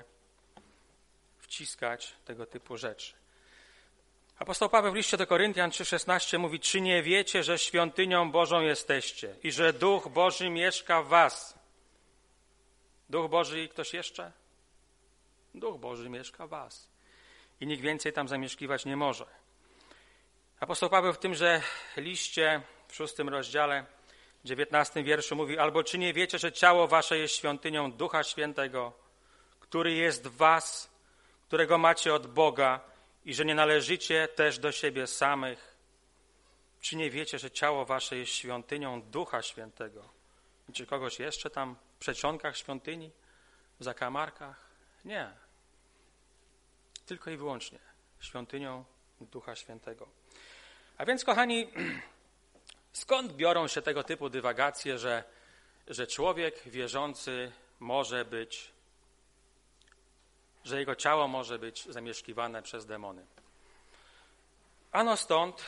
wciskać tego typu rzeczy. Apostoł Paweł w liście do Koryntian trzy szesnaście mówi, czy nie wiecie, że świątynią Bożą jesteście i że Duch Boży mieszka w was? Duch Boży i ktoś jeszcze? Duch Boży mieszka w was. I nikt więcej tam zamieszkiwać nie może. Apostoł Paweł w tymże liście, w szóstym rozdziale, dziewiętnastym wierszu mówi, albo czy nie wiecie, że ciało wasze jest świątynią Ducha Świętego, który jest w was, którego macie od Boga i że nie należycie też do siebie samych? Czy nie wiecie, że ciało wasze jest świątynią Ducha Świętego? I czy kogoś jeszcze tam w przedsionkach świątyni, w zakamarkach? Nie. Tylko i wyłącznie świątynią Ducha Świętego. A więc, kochani, skąd biorą się tego typu dywagacje, że, że człowiek wierzący może być, że jego ciało może być zamieszkiwane przez demony? Ano stąd,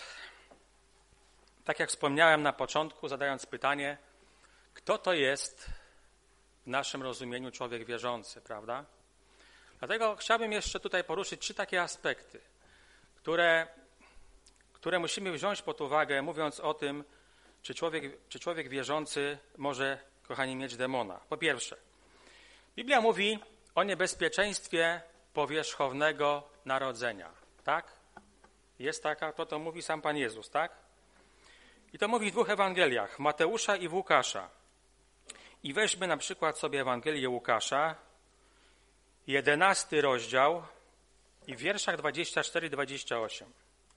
tak jak wspomniałem na początku, zadając pytanie, kto to jest w naszym rozumieniu człowiek wierzący, prawda? Dlatego chciałbym jeszcze tutaj poruszyć trzy takie aspekty, które, które musimy wziąć pod uwagę, mówiąc o tym, czy człowiek, czy człowiek wierzący może, kochani, mieć demona. Po pierwsze, Biblia mówi o niebezpieczeństwie powierzchownego narodzenia. Tak? Jest taka, to to mówi sam Pan Jezus, tak? I to mówi w dwóch Ewangeliach, Mateusza i w Łukasza. I weźmy na przykład sobie Ewangelię Łukasza, jedenasty rozdział i w wierszach dwadzieścia cztery dwadzieścia osiem.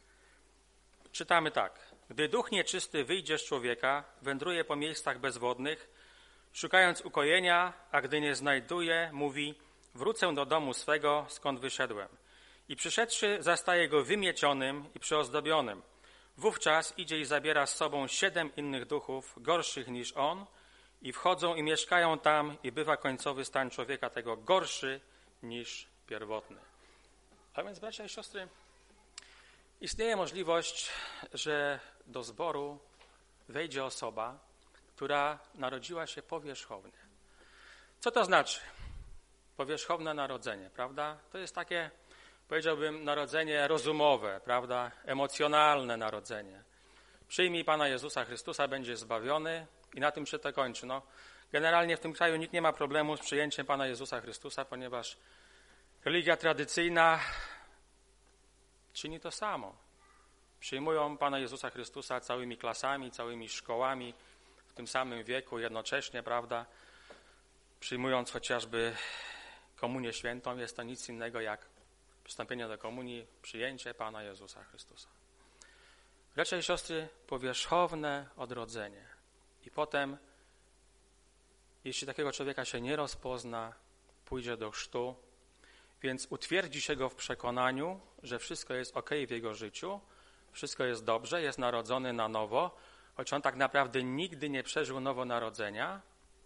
Czytamy tak. Gdy duch nieczysty wyjdzie z człowieka, wędruje po miejscach bezwodnych, szukając ukojenia, a gdy nie znajduje, mówi, wrócę do domu swego, skąd wyszedłem. I przyszedłszy, zastaje go wymiecionym i przyozdobionym. Wówczas idzie i zabiera z sobą siedem innych duchów, gorszych niż on, i wchodzą i mieszkają tam, i bywa końcowy stan człowieka tego gorszy niż pierwotny. A więc, bracia i siostry, istnieje możliwość, że do zboru wejdzie osoba, która narodziła się powierzchownie. Co to znaczy? powierzchowne narodzenie, prawda? To jest takie, powiedziałbym, narodzenie rozumowe, prawda? Emocjonalne narodzenie. Przyjmij Pana Jezusa Chrystusa, będziesz zbawiony i na tym się to kończy. No, generalnie w tym kraju nikt nie ma problemu z przyjęciem Pana Jezusa Chrystusa, ponieważ religia tradycyjna czyni to samo. Przyjmują Pana Jezusa Chrystusa całymi klasami, całymi szkołami w tym samym wieku jednocześnie, prawda? Przyjmując chociażby komunię świętą, jest to nic innego jak przystąpienie do komunii, przyjęcie Pana Jezusa Chrystusa. Bracia i siostry, powierzchowne odrodzenie. I potem, jeśli takiego człowieka się nie rozpozna, pójdzie do chrztu, więc utwierdzi się go w przekonaniu, że wszystko jest okej w jego życiu, wszystko jest dobrze, jest narodzony na nowo, choć on tak naprawdę nigdy nie przeżył nowonarodzenia.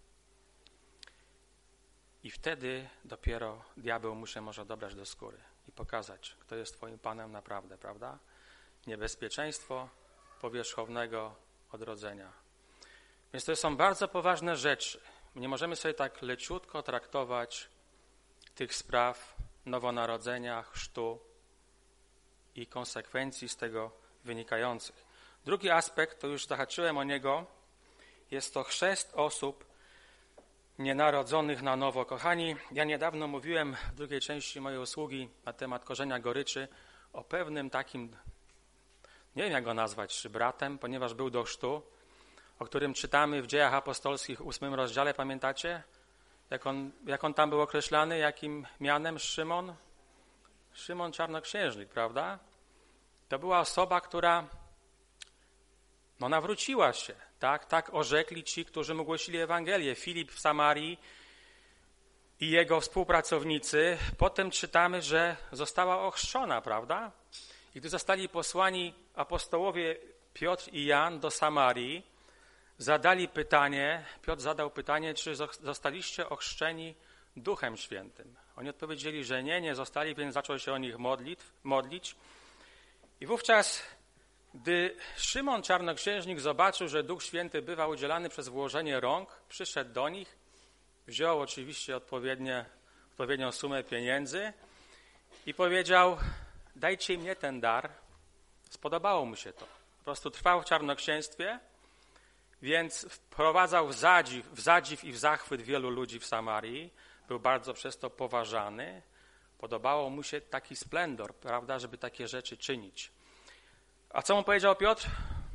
I wtedy dopiero diabeł mu się może dobrać do skóry i pokazać, kto jest twoim Panem naprawdę, prawda? Niebezpieczeństwo powierzchownego odrodzenia. Więc to są bardzo poważne rzeczy. Nie możemy sobie tak leciutko traktować tych spraw nowonarodzenia, chrztu i konsekwencji z tego wynikających. Drugi aspekt, to już zahaczyłem o niego, jest to chrzest osób nienarodzonych na nowo. Kochani, ja niedawno mówiłem w drugiej części mojej usługi na temat korzenia goryczy o pewnym takim, nie wiem jak go nazwać, czy bratem, ponieważ był do chrztu, o którym czytamy w Dziejach Apostolskich w ósmym rozdziale, pamiętacie? Jak on, jak on tam był określany, jakim mianem? Szymon? Szymon Czarnoksiężnik, prawda? To była osoba, która no, nawróciła się. Tak, tak orzekli ci, którzy mu głosili Ewangelię. Filip w Samarii i jego współpracownicy. Potem czytamy, że została ochrzczona, prawda? I gdy zostali posłani apostołowie Piotr i Jan do Samarii, zadali pytanie, Piotr zadał pytanie, czy zostaliście ochrzczeni Duchem Świętym. Oni odpowiedzieli, że nie, nie zostali, więc zaczął się o nich modlić. modlić. I wówczas, gdy Szymon Czarnoksiężnik zobaczył, że Duch Święty bywa udzielany przez włożenie rąk, przyszedł do nich, wziął oczywiście odpowiednie, odpowiednią sumę pieniędzy i powiedział, dajcie mnie ten dar. Spodobało mu się to. Po prostu trwał w czarnoksięstwie, więc wprowadzał w zadziw, w zadziw i w zachwyt wielu ludzi w Samarii. Był bardzo przez to poważany. Podobało mu się taki splendor, prawda, żeby takie rzeczy czynić. A co mu powiedział Piotr?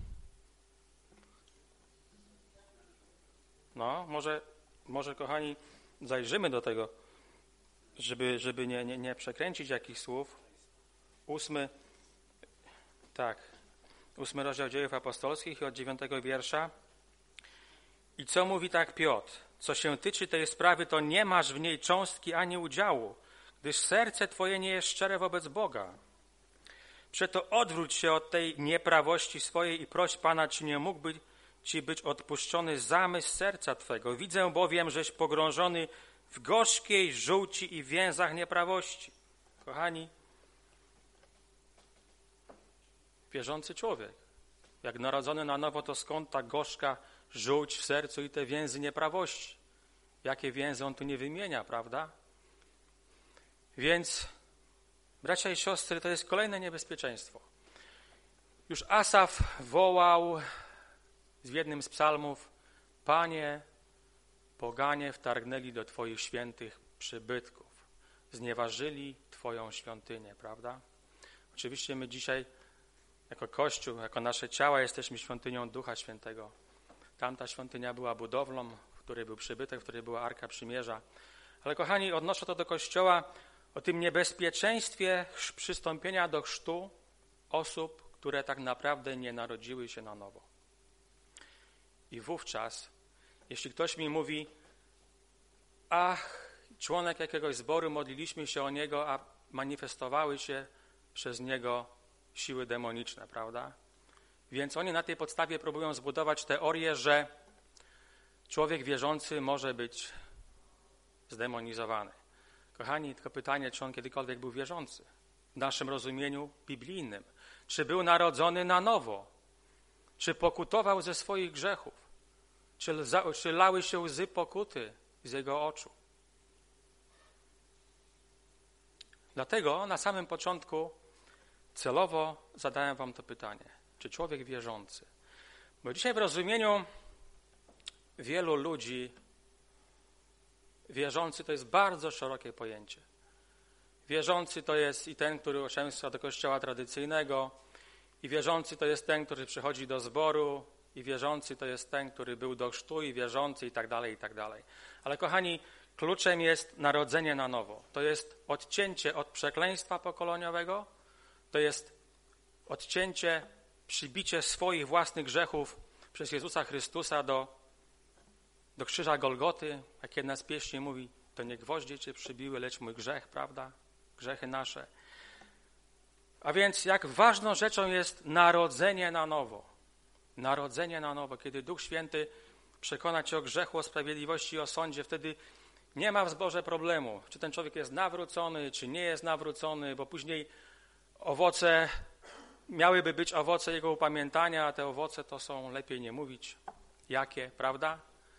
No, może, może kochani, zajrzymy do tego, żeby, żeby nie, nie, nie przekręcić jakichś słów. Ósmy, tak, ósmy rozdział Dziejów Apostolskich i od dziewiątego wiersza. I co mówi tak Piotr? Co się tyczy tej sprawy, to nie masz w niej cząstki ani udziału, gdyż serce twoje nie jest szczere wobec Boga. Przeto odwróć się od tej nieprawości swojej i proś Pana, czy nie mógłby ci być odpuszczony zamysł serca twego. Widzę bowiem, żeś pogrążony w gorzkiej żółci i więzach nieprawości. Kochani, wierzący człowiek, jak narodzony na nowo, to skąd ta gorzka żółć w sercu i te więzy nieprawości? Jakie więzy on tu nie wymienia, prawda? Więc, bracia i siostry, to jest kolejne niebezpieczeństwo. Już Asaf wołał w jednym z psalmów, Panie, poganie wtargnęli do Twoich świętych przybytków, znieważyli Twoją świątynię, prawda? Oczywiście my dzisiaj jako Kościół, jako nasze ciała jesteśmy świątynią Ducha Świętego. Tamta świątynia była budowlą, w której był przybytek, w której była Arka Przymierza. Ale kochani, odnoszę to do Kościoła o tym niebezpieczeństwie przystąpienia do chrztu osób, które tak naprawdę nie narodziły się na nowo. I wówczas, jeśli ktoś mi mówi, ach, członek jakiegoś zboru, modliliśmy się o niego, a manifestowały się przez niego siły demoniczne, prawda? Więc oni na tej podstawie próbują zbudować teorię, że człowiek wierzący może być zdemonizowany. Kochani, tylko pytanie, czy on kiedykolwiek był wierzący? W naszym rozumieniu biblijnym. Czy był narodzony na nowo? Czy pokutował ze swoich grzechów? Czy, lza, czy lały się łzy pokuty z jego oczu? Dlatego na samym początku celowo zadałem wam to pytanie. Czy człowiek wierzący? Bo dzisiaj w rozumieniu wielu ludzi wierzący to jest bardzo szerokie pojęcie. Wierzący to jest i ten, który uczęszcza do kościoła tradycyjnego, i wierzący to jest ten, który przychodzi do zboru, i wierzący to jest ten, który był do chrztu, i wierzący i tak dalej, i tak dalej. Ale kochani, kluczem jest narodzenie na nowo. To jest odcięcie od przekleństwa pokoleniowego, to jest odcięcie, przybicie swoich własnych grzechów przez Jezusa Chrystusa do, do krzyża Golgoty, jak jedna z pieśni mówi, to nie gwoździe cię przybiły, lecz mój grzech, prawda? Grzechy nasze. A więc jak ważną rzeczą jest narodzenie na nowo. Narodzenie na nowo, kiedy Duch Święty przekona cię o grzechu, o sprawiedliwości i o sądzie, wtedy nie ma w zborze problemu, czy ten człowiek jest nawrócony, czy nie jest nawrócony, bo później owoce, miałyby być owoce jego upamiętania, a te owoce to są, lepiej nie mówić, jakie, prawda?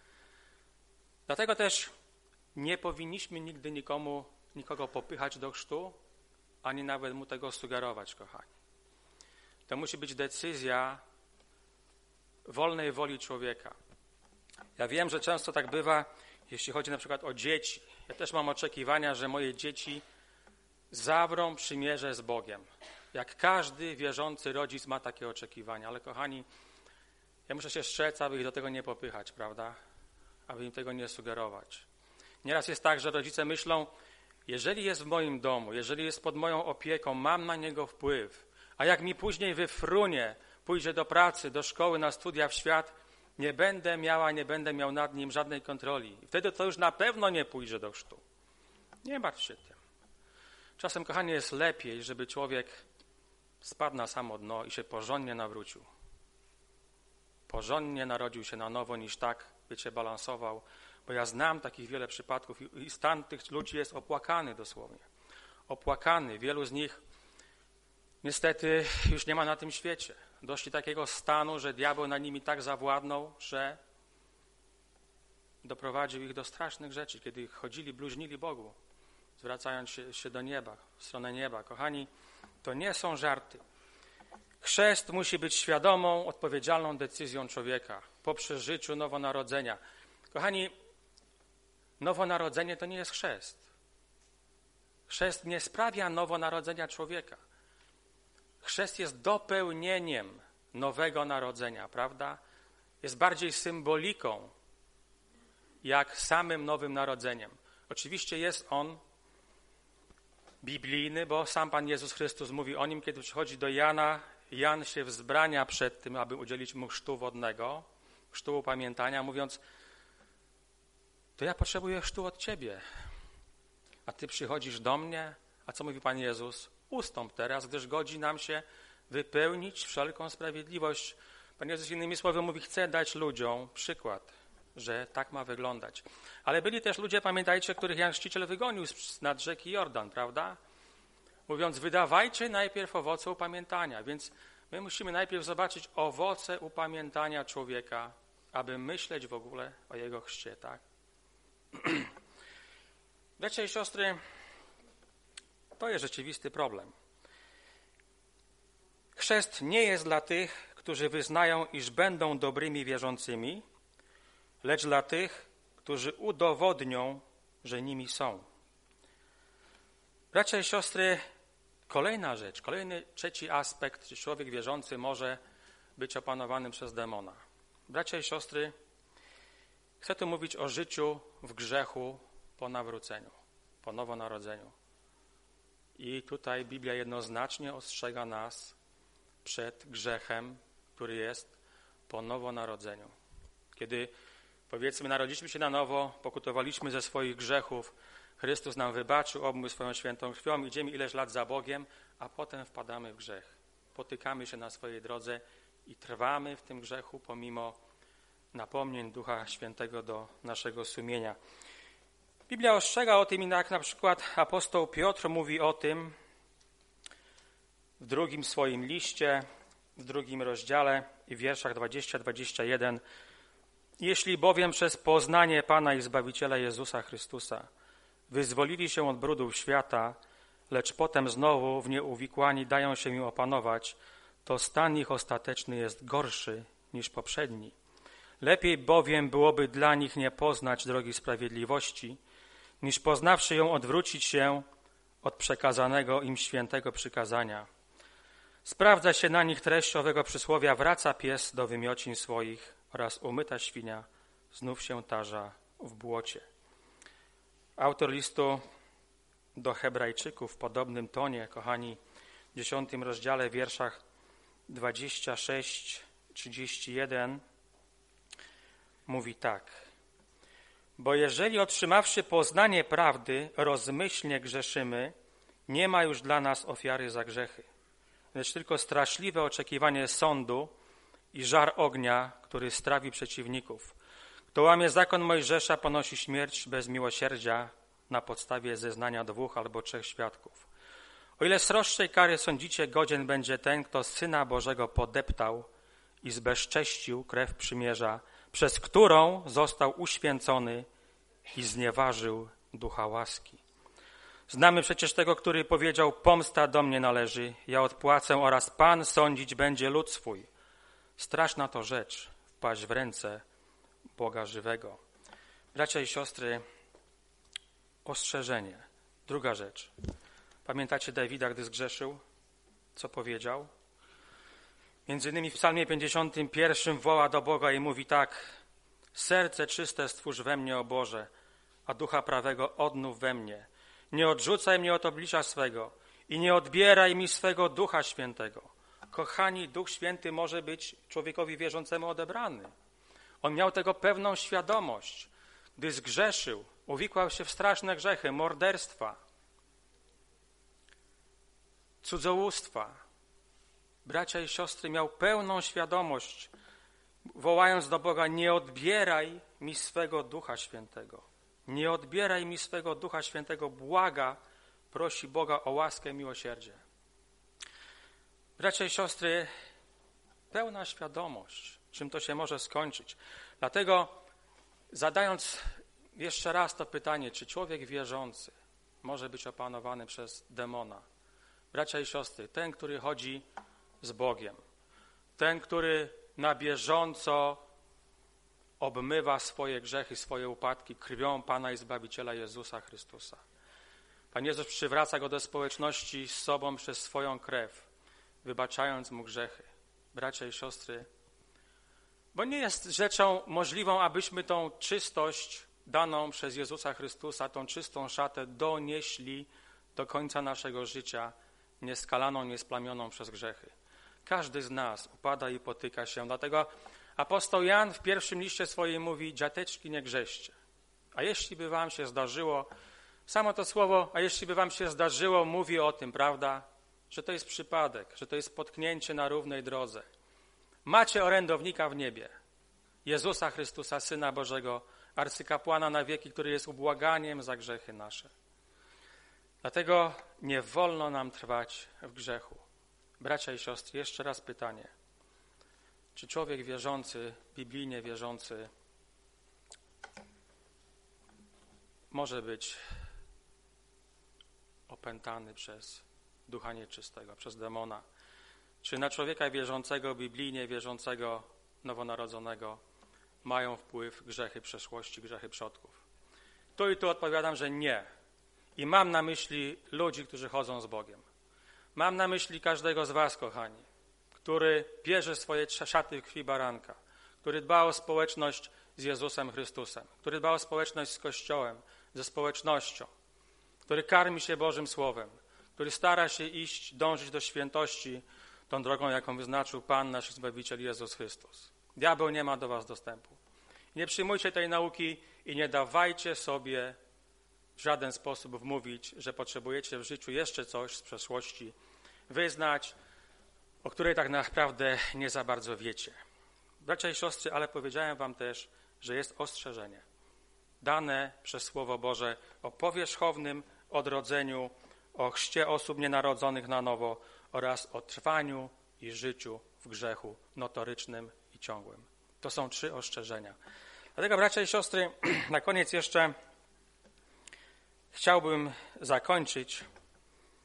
Dlatego też nie powinniśmy nigdy nikomu, nikogo popychać do chrztu, ani nawet mu tego sugerować, kochani. To musi być decyzja wolnej woli człowieka. Ja wiem, że często tak bywa, jeśli chodzi na przykład o dzieci. Ja też mam oczekiwania, że moje dzieci zawrą przymierze z Bogiem. Jak każdy wierzący rodzic ma takie oczekiwania. Ale kochani, ja muszę się strzec, aby ich do tego nie popychać, prawda? Aby im tego nie sugerować. Nieraz jest tak, że rodzice myślą, jeżeli jest w moim domu, jeżeli jest pod moją opieką, mam na niego wpływ, a jak mi później wyfrunie, pójdzie do pracy, do szkoły, na studia, w świat, nie będę miała, nie będę miał nad nim żadnej kontroli. I wtedy to już na pewno nie pójdzie do chrztu. Nie martw się tym. Czasem, kochanie, jest lepiej, żeby człowiek spadł na samo dno i się porządnie nawrócił. Porządnie narodził się na nowo, niż tak, wiecie, balansował. Bo ja znam takich wiele przypadków i stan tych ludzi jest opłakany dosłownie. Opłakany. Wielu z nich niestety już nie ma na tym świecie. Doszli takiego stanu, że diabeł na nimi tak zawładnął, że doprowadził ich do strasznych rzeczy, kiedy chodzili, bluźnili Bogu, zwracając się, się do nieba, w stronę nieba. Kochani, to nie są żarty. Chrzest musi być świadomą, odpowiedzialną decyzją człowieka po przeżyciu nowonarodzenia. Kochani, nowonarodzenie to nie jest chrzest. Chrzest nie sprawia nowonarodzenia człowieka. Chrzest jest dopełnieniem nowego narodzenia, prawda? Jest bardziej symboliką, jak samym nowym narodzeniem. Oczywiście jest on biblijny, bo sam Pan Jezus Chrystus mówi o nim, kiedy przychodzi do Jana. Jan się wzbrania przed tym, aby udzielić mu chrztu wodnego, chrztu upamiętania, mówiąc, to ja potrzebuję chrztu od Ciebie, a Ty przychodzisz do mnie, a co mówi Pan Jezus? Ustąp teraz, gdyż godzi nam się wypełnić wszelką sprawiedliwość. Pan Jezus innymi słowy mówi, chce dać ludziom przykład, że tak ma wyglądać. Ale byli też ludzie, pamiętajcie, których Jan Chrzciciel wygonił nad rzeki Jordan, prawda? Mówiąc, wydawajcie najpierw owoce upamiętania. Więc my musimy najpierw zobaczyć owoce upamiętania człowieka, aby myśleć w ogóle o jego chrzcie, tak? Bracia i siostry, to jest rzeczywisty problem. Chrzest nie jest dla tych, którzy wyznają, iż będą dobrymi wierzącymi, lecz dla tych, którzy udowodnią, że nimi są. Bracia i siostry, kolejna rzecz, kolejny, trzeci aspekt, czy człowiek wierzący może być opanowany przez demona. Bracia i siostry, chcę tu mówić o życiu w grzechu po nawróceniu, po nowonarodzeniu. I tutaj Biblia jednoznacznie ostrzega nas przed grzechem, który jest po nowonarodzeniu. Kiedy, powiedzmy, narodziliśmy się na nowo, pokutowaliśmy ze swoich grzechów, Chrystus nam wybaczył, obmył swoją świętą krwią, idziemy ileś lat za Bogiem, a potem wpadamy w grzech. Potykamy się na swojej drodze i trwamy w tym grzechu pomimo napomnień Ducha Świętego do naszego sumienia. Biblia ostrzega o tym, jak na przykład apostoł Piotr mówi o tym w drugim swoim liście, w drugim rozdziale i w wierszach dwudziestym do dwudziestego pierwszego. Jeśli bowiem przez poznanie Pana i Zbawiciela Jezusa Chrystusa wyzwolili się od brudów świata, lecz potem znowu w nie uwikłani dają się im opanować, to stan ich ostateczny jest gorszy niż poprzedni. Lepiej bowiem byłoby dla nich nie poznać drogi sprawiedliwości, niż poznawszy ją odwrócić się od przekazanego im świętego przykazania. Sprawdza się na nich treść owego przysłowia: wraca pies do wymiocin swoich oraz umyta świnia znów się tarza w błocie. Autor listu do Hebrajczyków w podobnym tonie, kochani, w dziesiątym rozdziale, w wierszach dwudziestym szóstym trzydzieści jeden mówi tak: bo jeżeli otrzymawszy poznanie prawdy, rozmyślnie grzeszymy, nie ma już dla nas ofiary za grzechy, lecz tylko straszliwe oczekiwanie sądu i żar ognia, który strawi przeciwników. Kto łamie zakon Mojżesza, ponosi śmierć bez miłosierdzia na podstawie zeznania dwóch albo trzech świadków. O ile sroższej kary sądzicie, godzien będzie ten, kto Syna Bożego podeptał i zbezcześcił krew przymierza, przez którą został uświęcony i znieważył ducha łaski. Znamy przecież tego, który powiedział: pomsta do mnie należy, ja odpłacę, oraz Pan sądzić będzie lud swój. Straszna to rzecz, wpaść w ręce Boga żywego. Bracia i siostry, ostrzeżenie. Druga rzecz. Pamiętacie Dawida, gdy zgrzeszył? Co powiedział? Między innymi w psalmie pięćdziesiątym pierwszym woła do Boga i mówi tak: serce czyste stwórz we mnie, o Boże, a ducha prawego odnów we mnie. Nie odrzucaj mnie od oblicza swego i nie odbieraj mi swego Ducha Świętego. Kochani, Duch Święty może być człowiekowi wierzącemu odebrany. On miał tego pewną świadomość. Gdy zgrzeszył, uwikłał się w straszne grzechy, morderstwa, cudzołóstwa. Bracia i siostry, miał pełną świadomość, wołając do Boga: nie odbieraj mi swego Ducha Świętego. Nie odbieraj mi swego Ducha Świętego. Błaga, prosi Boga o łaskę i miłosierdzie. Bracia i siostry, pełna świadomość, czym to się może skończyć. Dlatego, zadając jeszcze raz to pytanie, czy człowiek wierzący może być opanowany przez demona? Bracia i siostry, ten, który chodzi z Bogiem, ten, który na bieżąco obmywa swoje grzechy, swoje upadki krwią Pana i Zbawiciela Jezusa Chrystusa. Pan Jezus przywraca go do społeczności z sobą przez swoją krew, wybaczając mu grzechy. Bracia i siostry, bo nie jest rzeczą możliwą, abyśmy tą czystość daną przez Jezusa Chrystusa, tą czystą szatę donieśli do końca naszego życia, nieskalaną, niesplamioną przez grzechy. Każdy z nas upada i potyka się, dlatego apostoł Jan w pierwszym liście swojej mówi: dziateczki, nie grzeszcie. A jeśli by wam się zdarzyło, samo to słowo, a jeśli by wam się zdarzyło, mówi o tym, prawda, że to jest przypadek, że to jest potknięcie na równej drodze. Macie orędownika w niebie, Jezusa Chrystusa, Syna Bożego, arcykapłana na wieki, który jest ubłaganiem za grzechy nasze. Dlatego nie wolno nam trwać w grzechu. Bracia i siostry, jeszcze raz pytanie. Czy człowiek wierzący, biblijnie wierzący, może być opętany przez ducha nieczystego, przez demona? Czy na człowieka wierzącego, biblijnie wierzącego, nowonarodzonego mają wpływ grzechy przeszłości, grzechy przodków? Tu i tu odpowiadam, że nie. I mam na myśli ludzi, którzy chodzą z Bogiem. Mam na myśli każdego z was, kochani, który bierze swoje szaty w krwi baranka, który dba o społeczność z Jezusem Chrystusem, który dba o społeczność z Kościołem, ze społecznością, który karmi się Bożym Słowem, który stara się iść, dążyć do świętości tą drogą, jaką wyznaczył Pan, nasz Zbawiciel Jezus Chrystus. Diabeł nie ma do was dostępu. Nie przyjmujcie tej nauki i nie dawajcie sobie w żaden sposób wmówić, że potrzebujecie w życiu jeszcze coś z przeszłości wyznać, o której tak naprawdę nie za bardzo wiecie. Bracia i siostry, ale powiedziałem wam też, że jest ostrzeżenie dane przez Słowo Boże o powierzchownym odrodzeniu, o chrzcie osób nienarodzonych na nowo oraz o trwaniu i życiu w grzechu notorycznym i ciągłym. To są trzy ostrzeżenia. Dlatego, bracia i siostry, na koniec jeszcze chciałbym zakończyć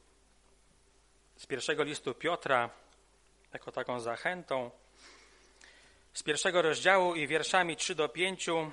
z pierwszego listu Piotra, jako taką zachętą, z pierwszego rozdziału i wierszami trzy do pięciu.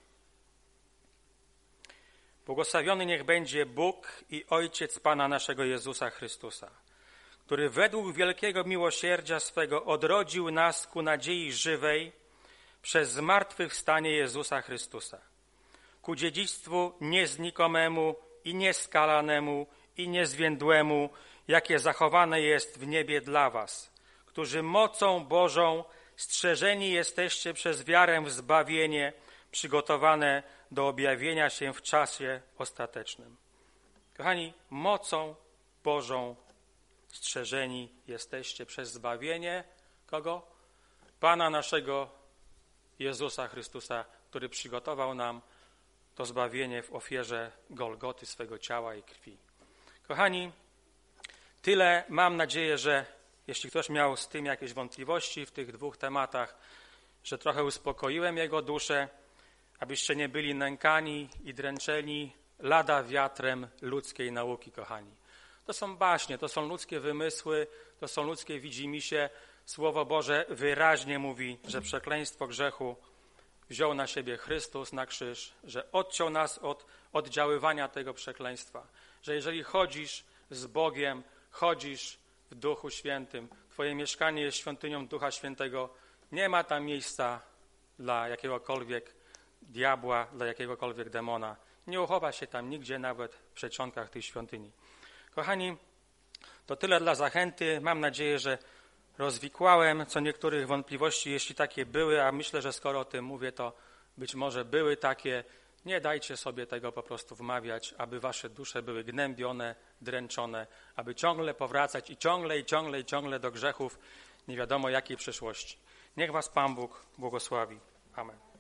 Błogosławiony niech będzie Bóg i Ojciec Pana naszego Jezusa Chrystusa, który według wielkiego miłosierdzia swego odrodził nas ku nadziei żywej przez zmartwychwstanie Jezusa Chrystusa, ku dziedzictwu nieznikomemu i nieskalanemu i niezwiędłemu, jakie zachowane jest w niebie dla was, którzy mocą Bożą strzeżeni jesteście przez wiarę w zbawienie przygotowane do objawienia się w czasie ostatecznym. Kochani, mocą Bożą strzeżeni jesteście przez zbawienie kogo? Pana naszego Jezusa Chrystusa, który przygotował nam to zbawienie w ofierze Golgoty swego ciała i krwi. Kochani, tyle mam nadzieję, że jeśli ktoś miał z tym jakieś wątpliwości w tych dwóch tematach, że trochę uspokoiłem jego duszę, abyście nie byli nękani i dręczeni lada wiatrem ludzkiej nauki, kochani. To są baśnie, to są ludzkie wymysły, to są ludzkie widzimisię. Słowo Boże wyraźnie mówi, że przekleństwo grzechu wziął na siebie Chrystus na krzyż, że odciął nas od oddziaływania tego przekleństwa, że jeżeli chodzisz z Bogiem, chodzisz w Duchu Świętym, twoje mieszkanie jest świątynią Ducha Świętego, nie ma tam miejsca dla jakiegokolwiek diabła, dla jakiegokolwiek demona. Nie uchowa się tam nigdzie, nawet w przedsionkach tej świątyni. Kochani, to tyle dla zachęty. Mam nadzieję, że rozwikłałem co niektórych wątpliwości, jeśli takie były, a myślę, że skoro o tym mówię, to być może były takie. Nie dajcie sobie tego po prostu wmawiać, aby wasze dusze były gnębione, dręczone, aby ciągle powracać i ciągle, i ciągle, i ciągle do grzechów nie wiadomo jakiej przyszłości. Niech was Pan Bóg błogosławi. Amen.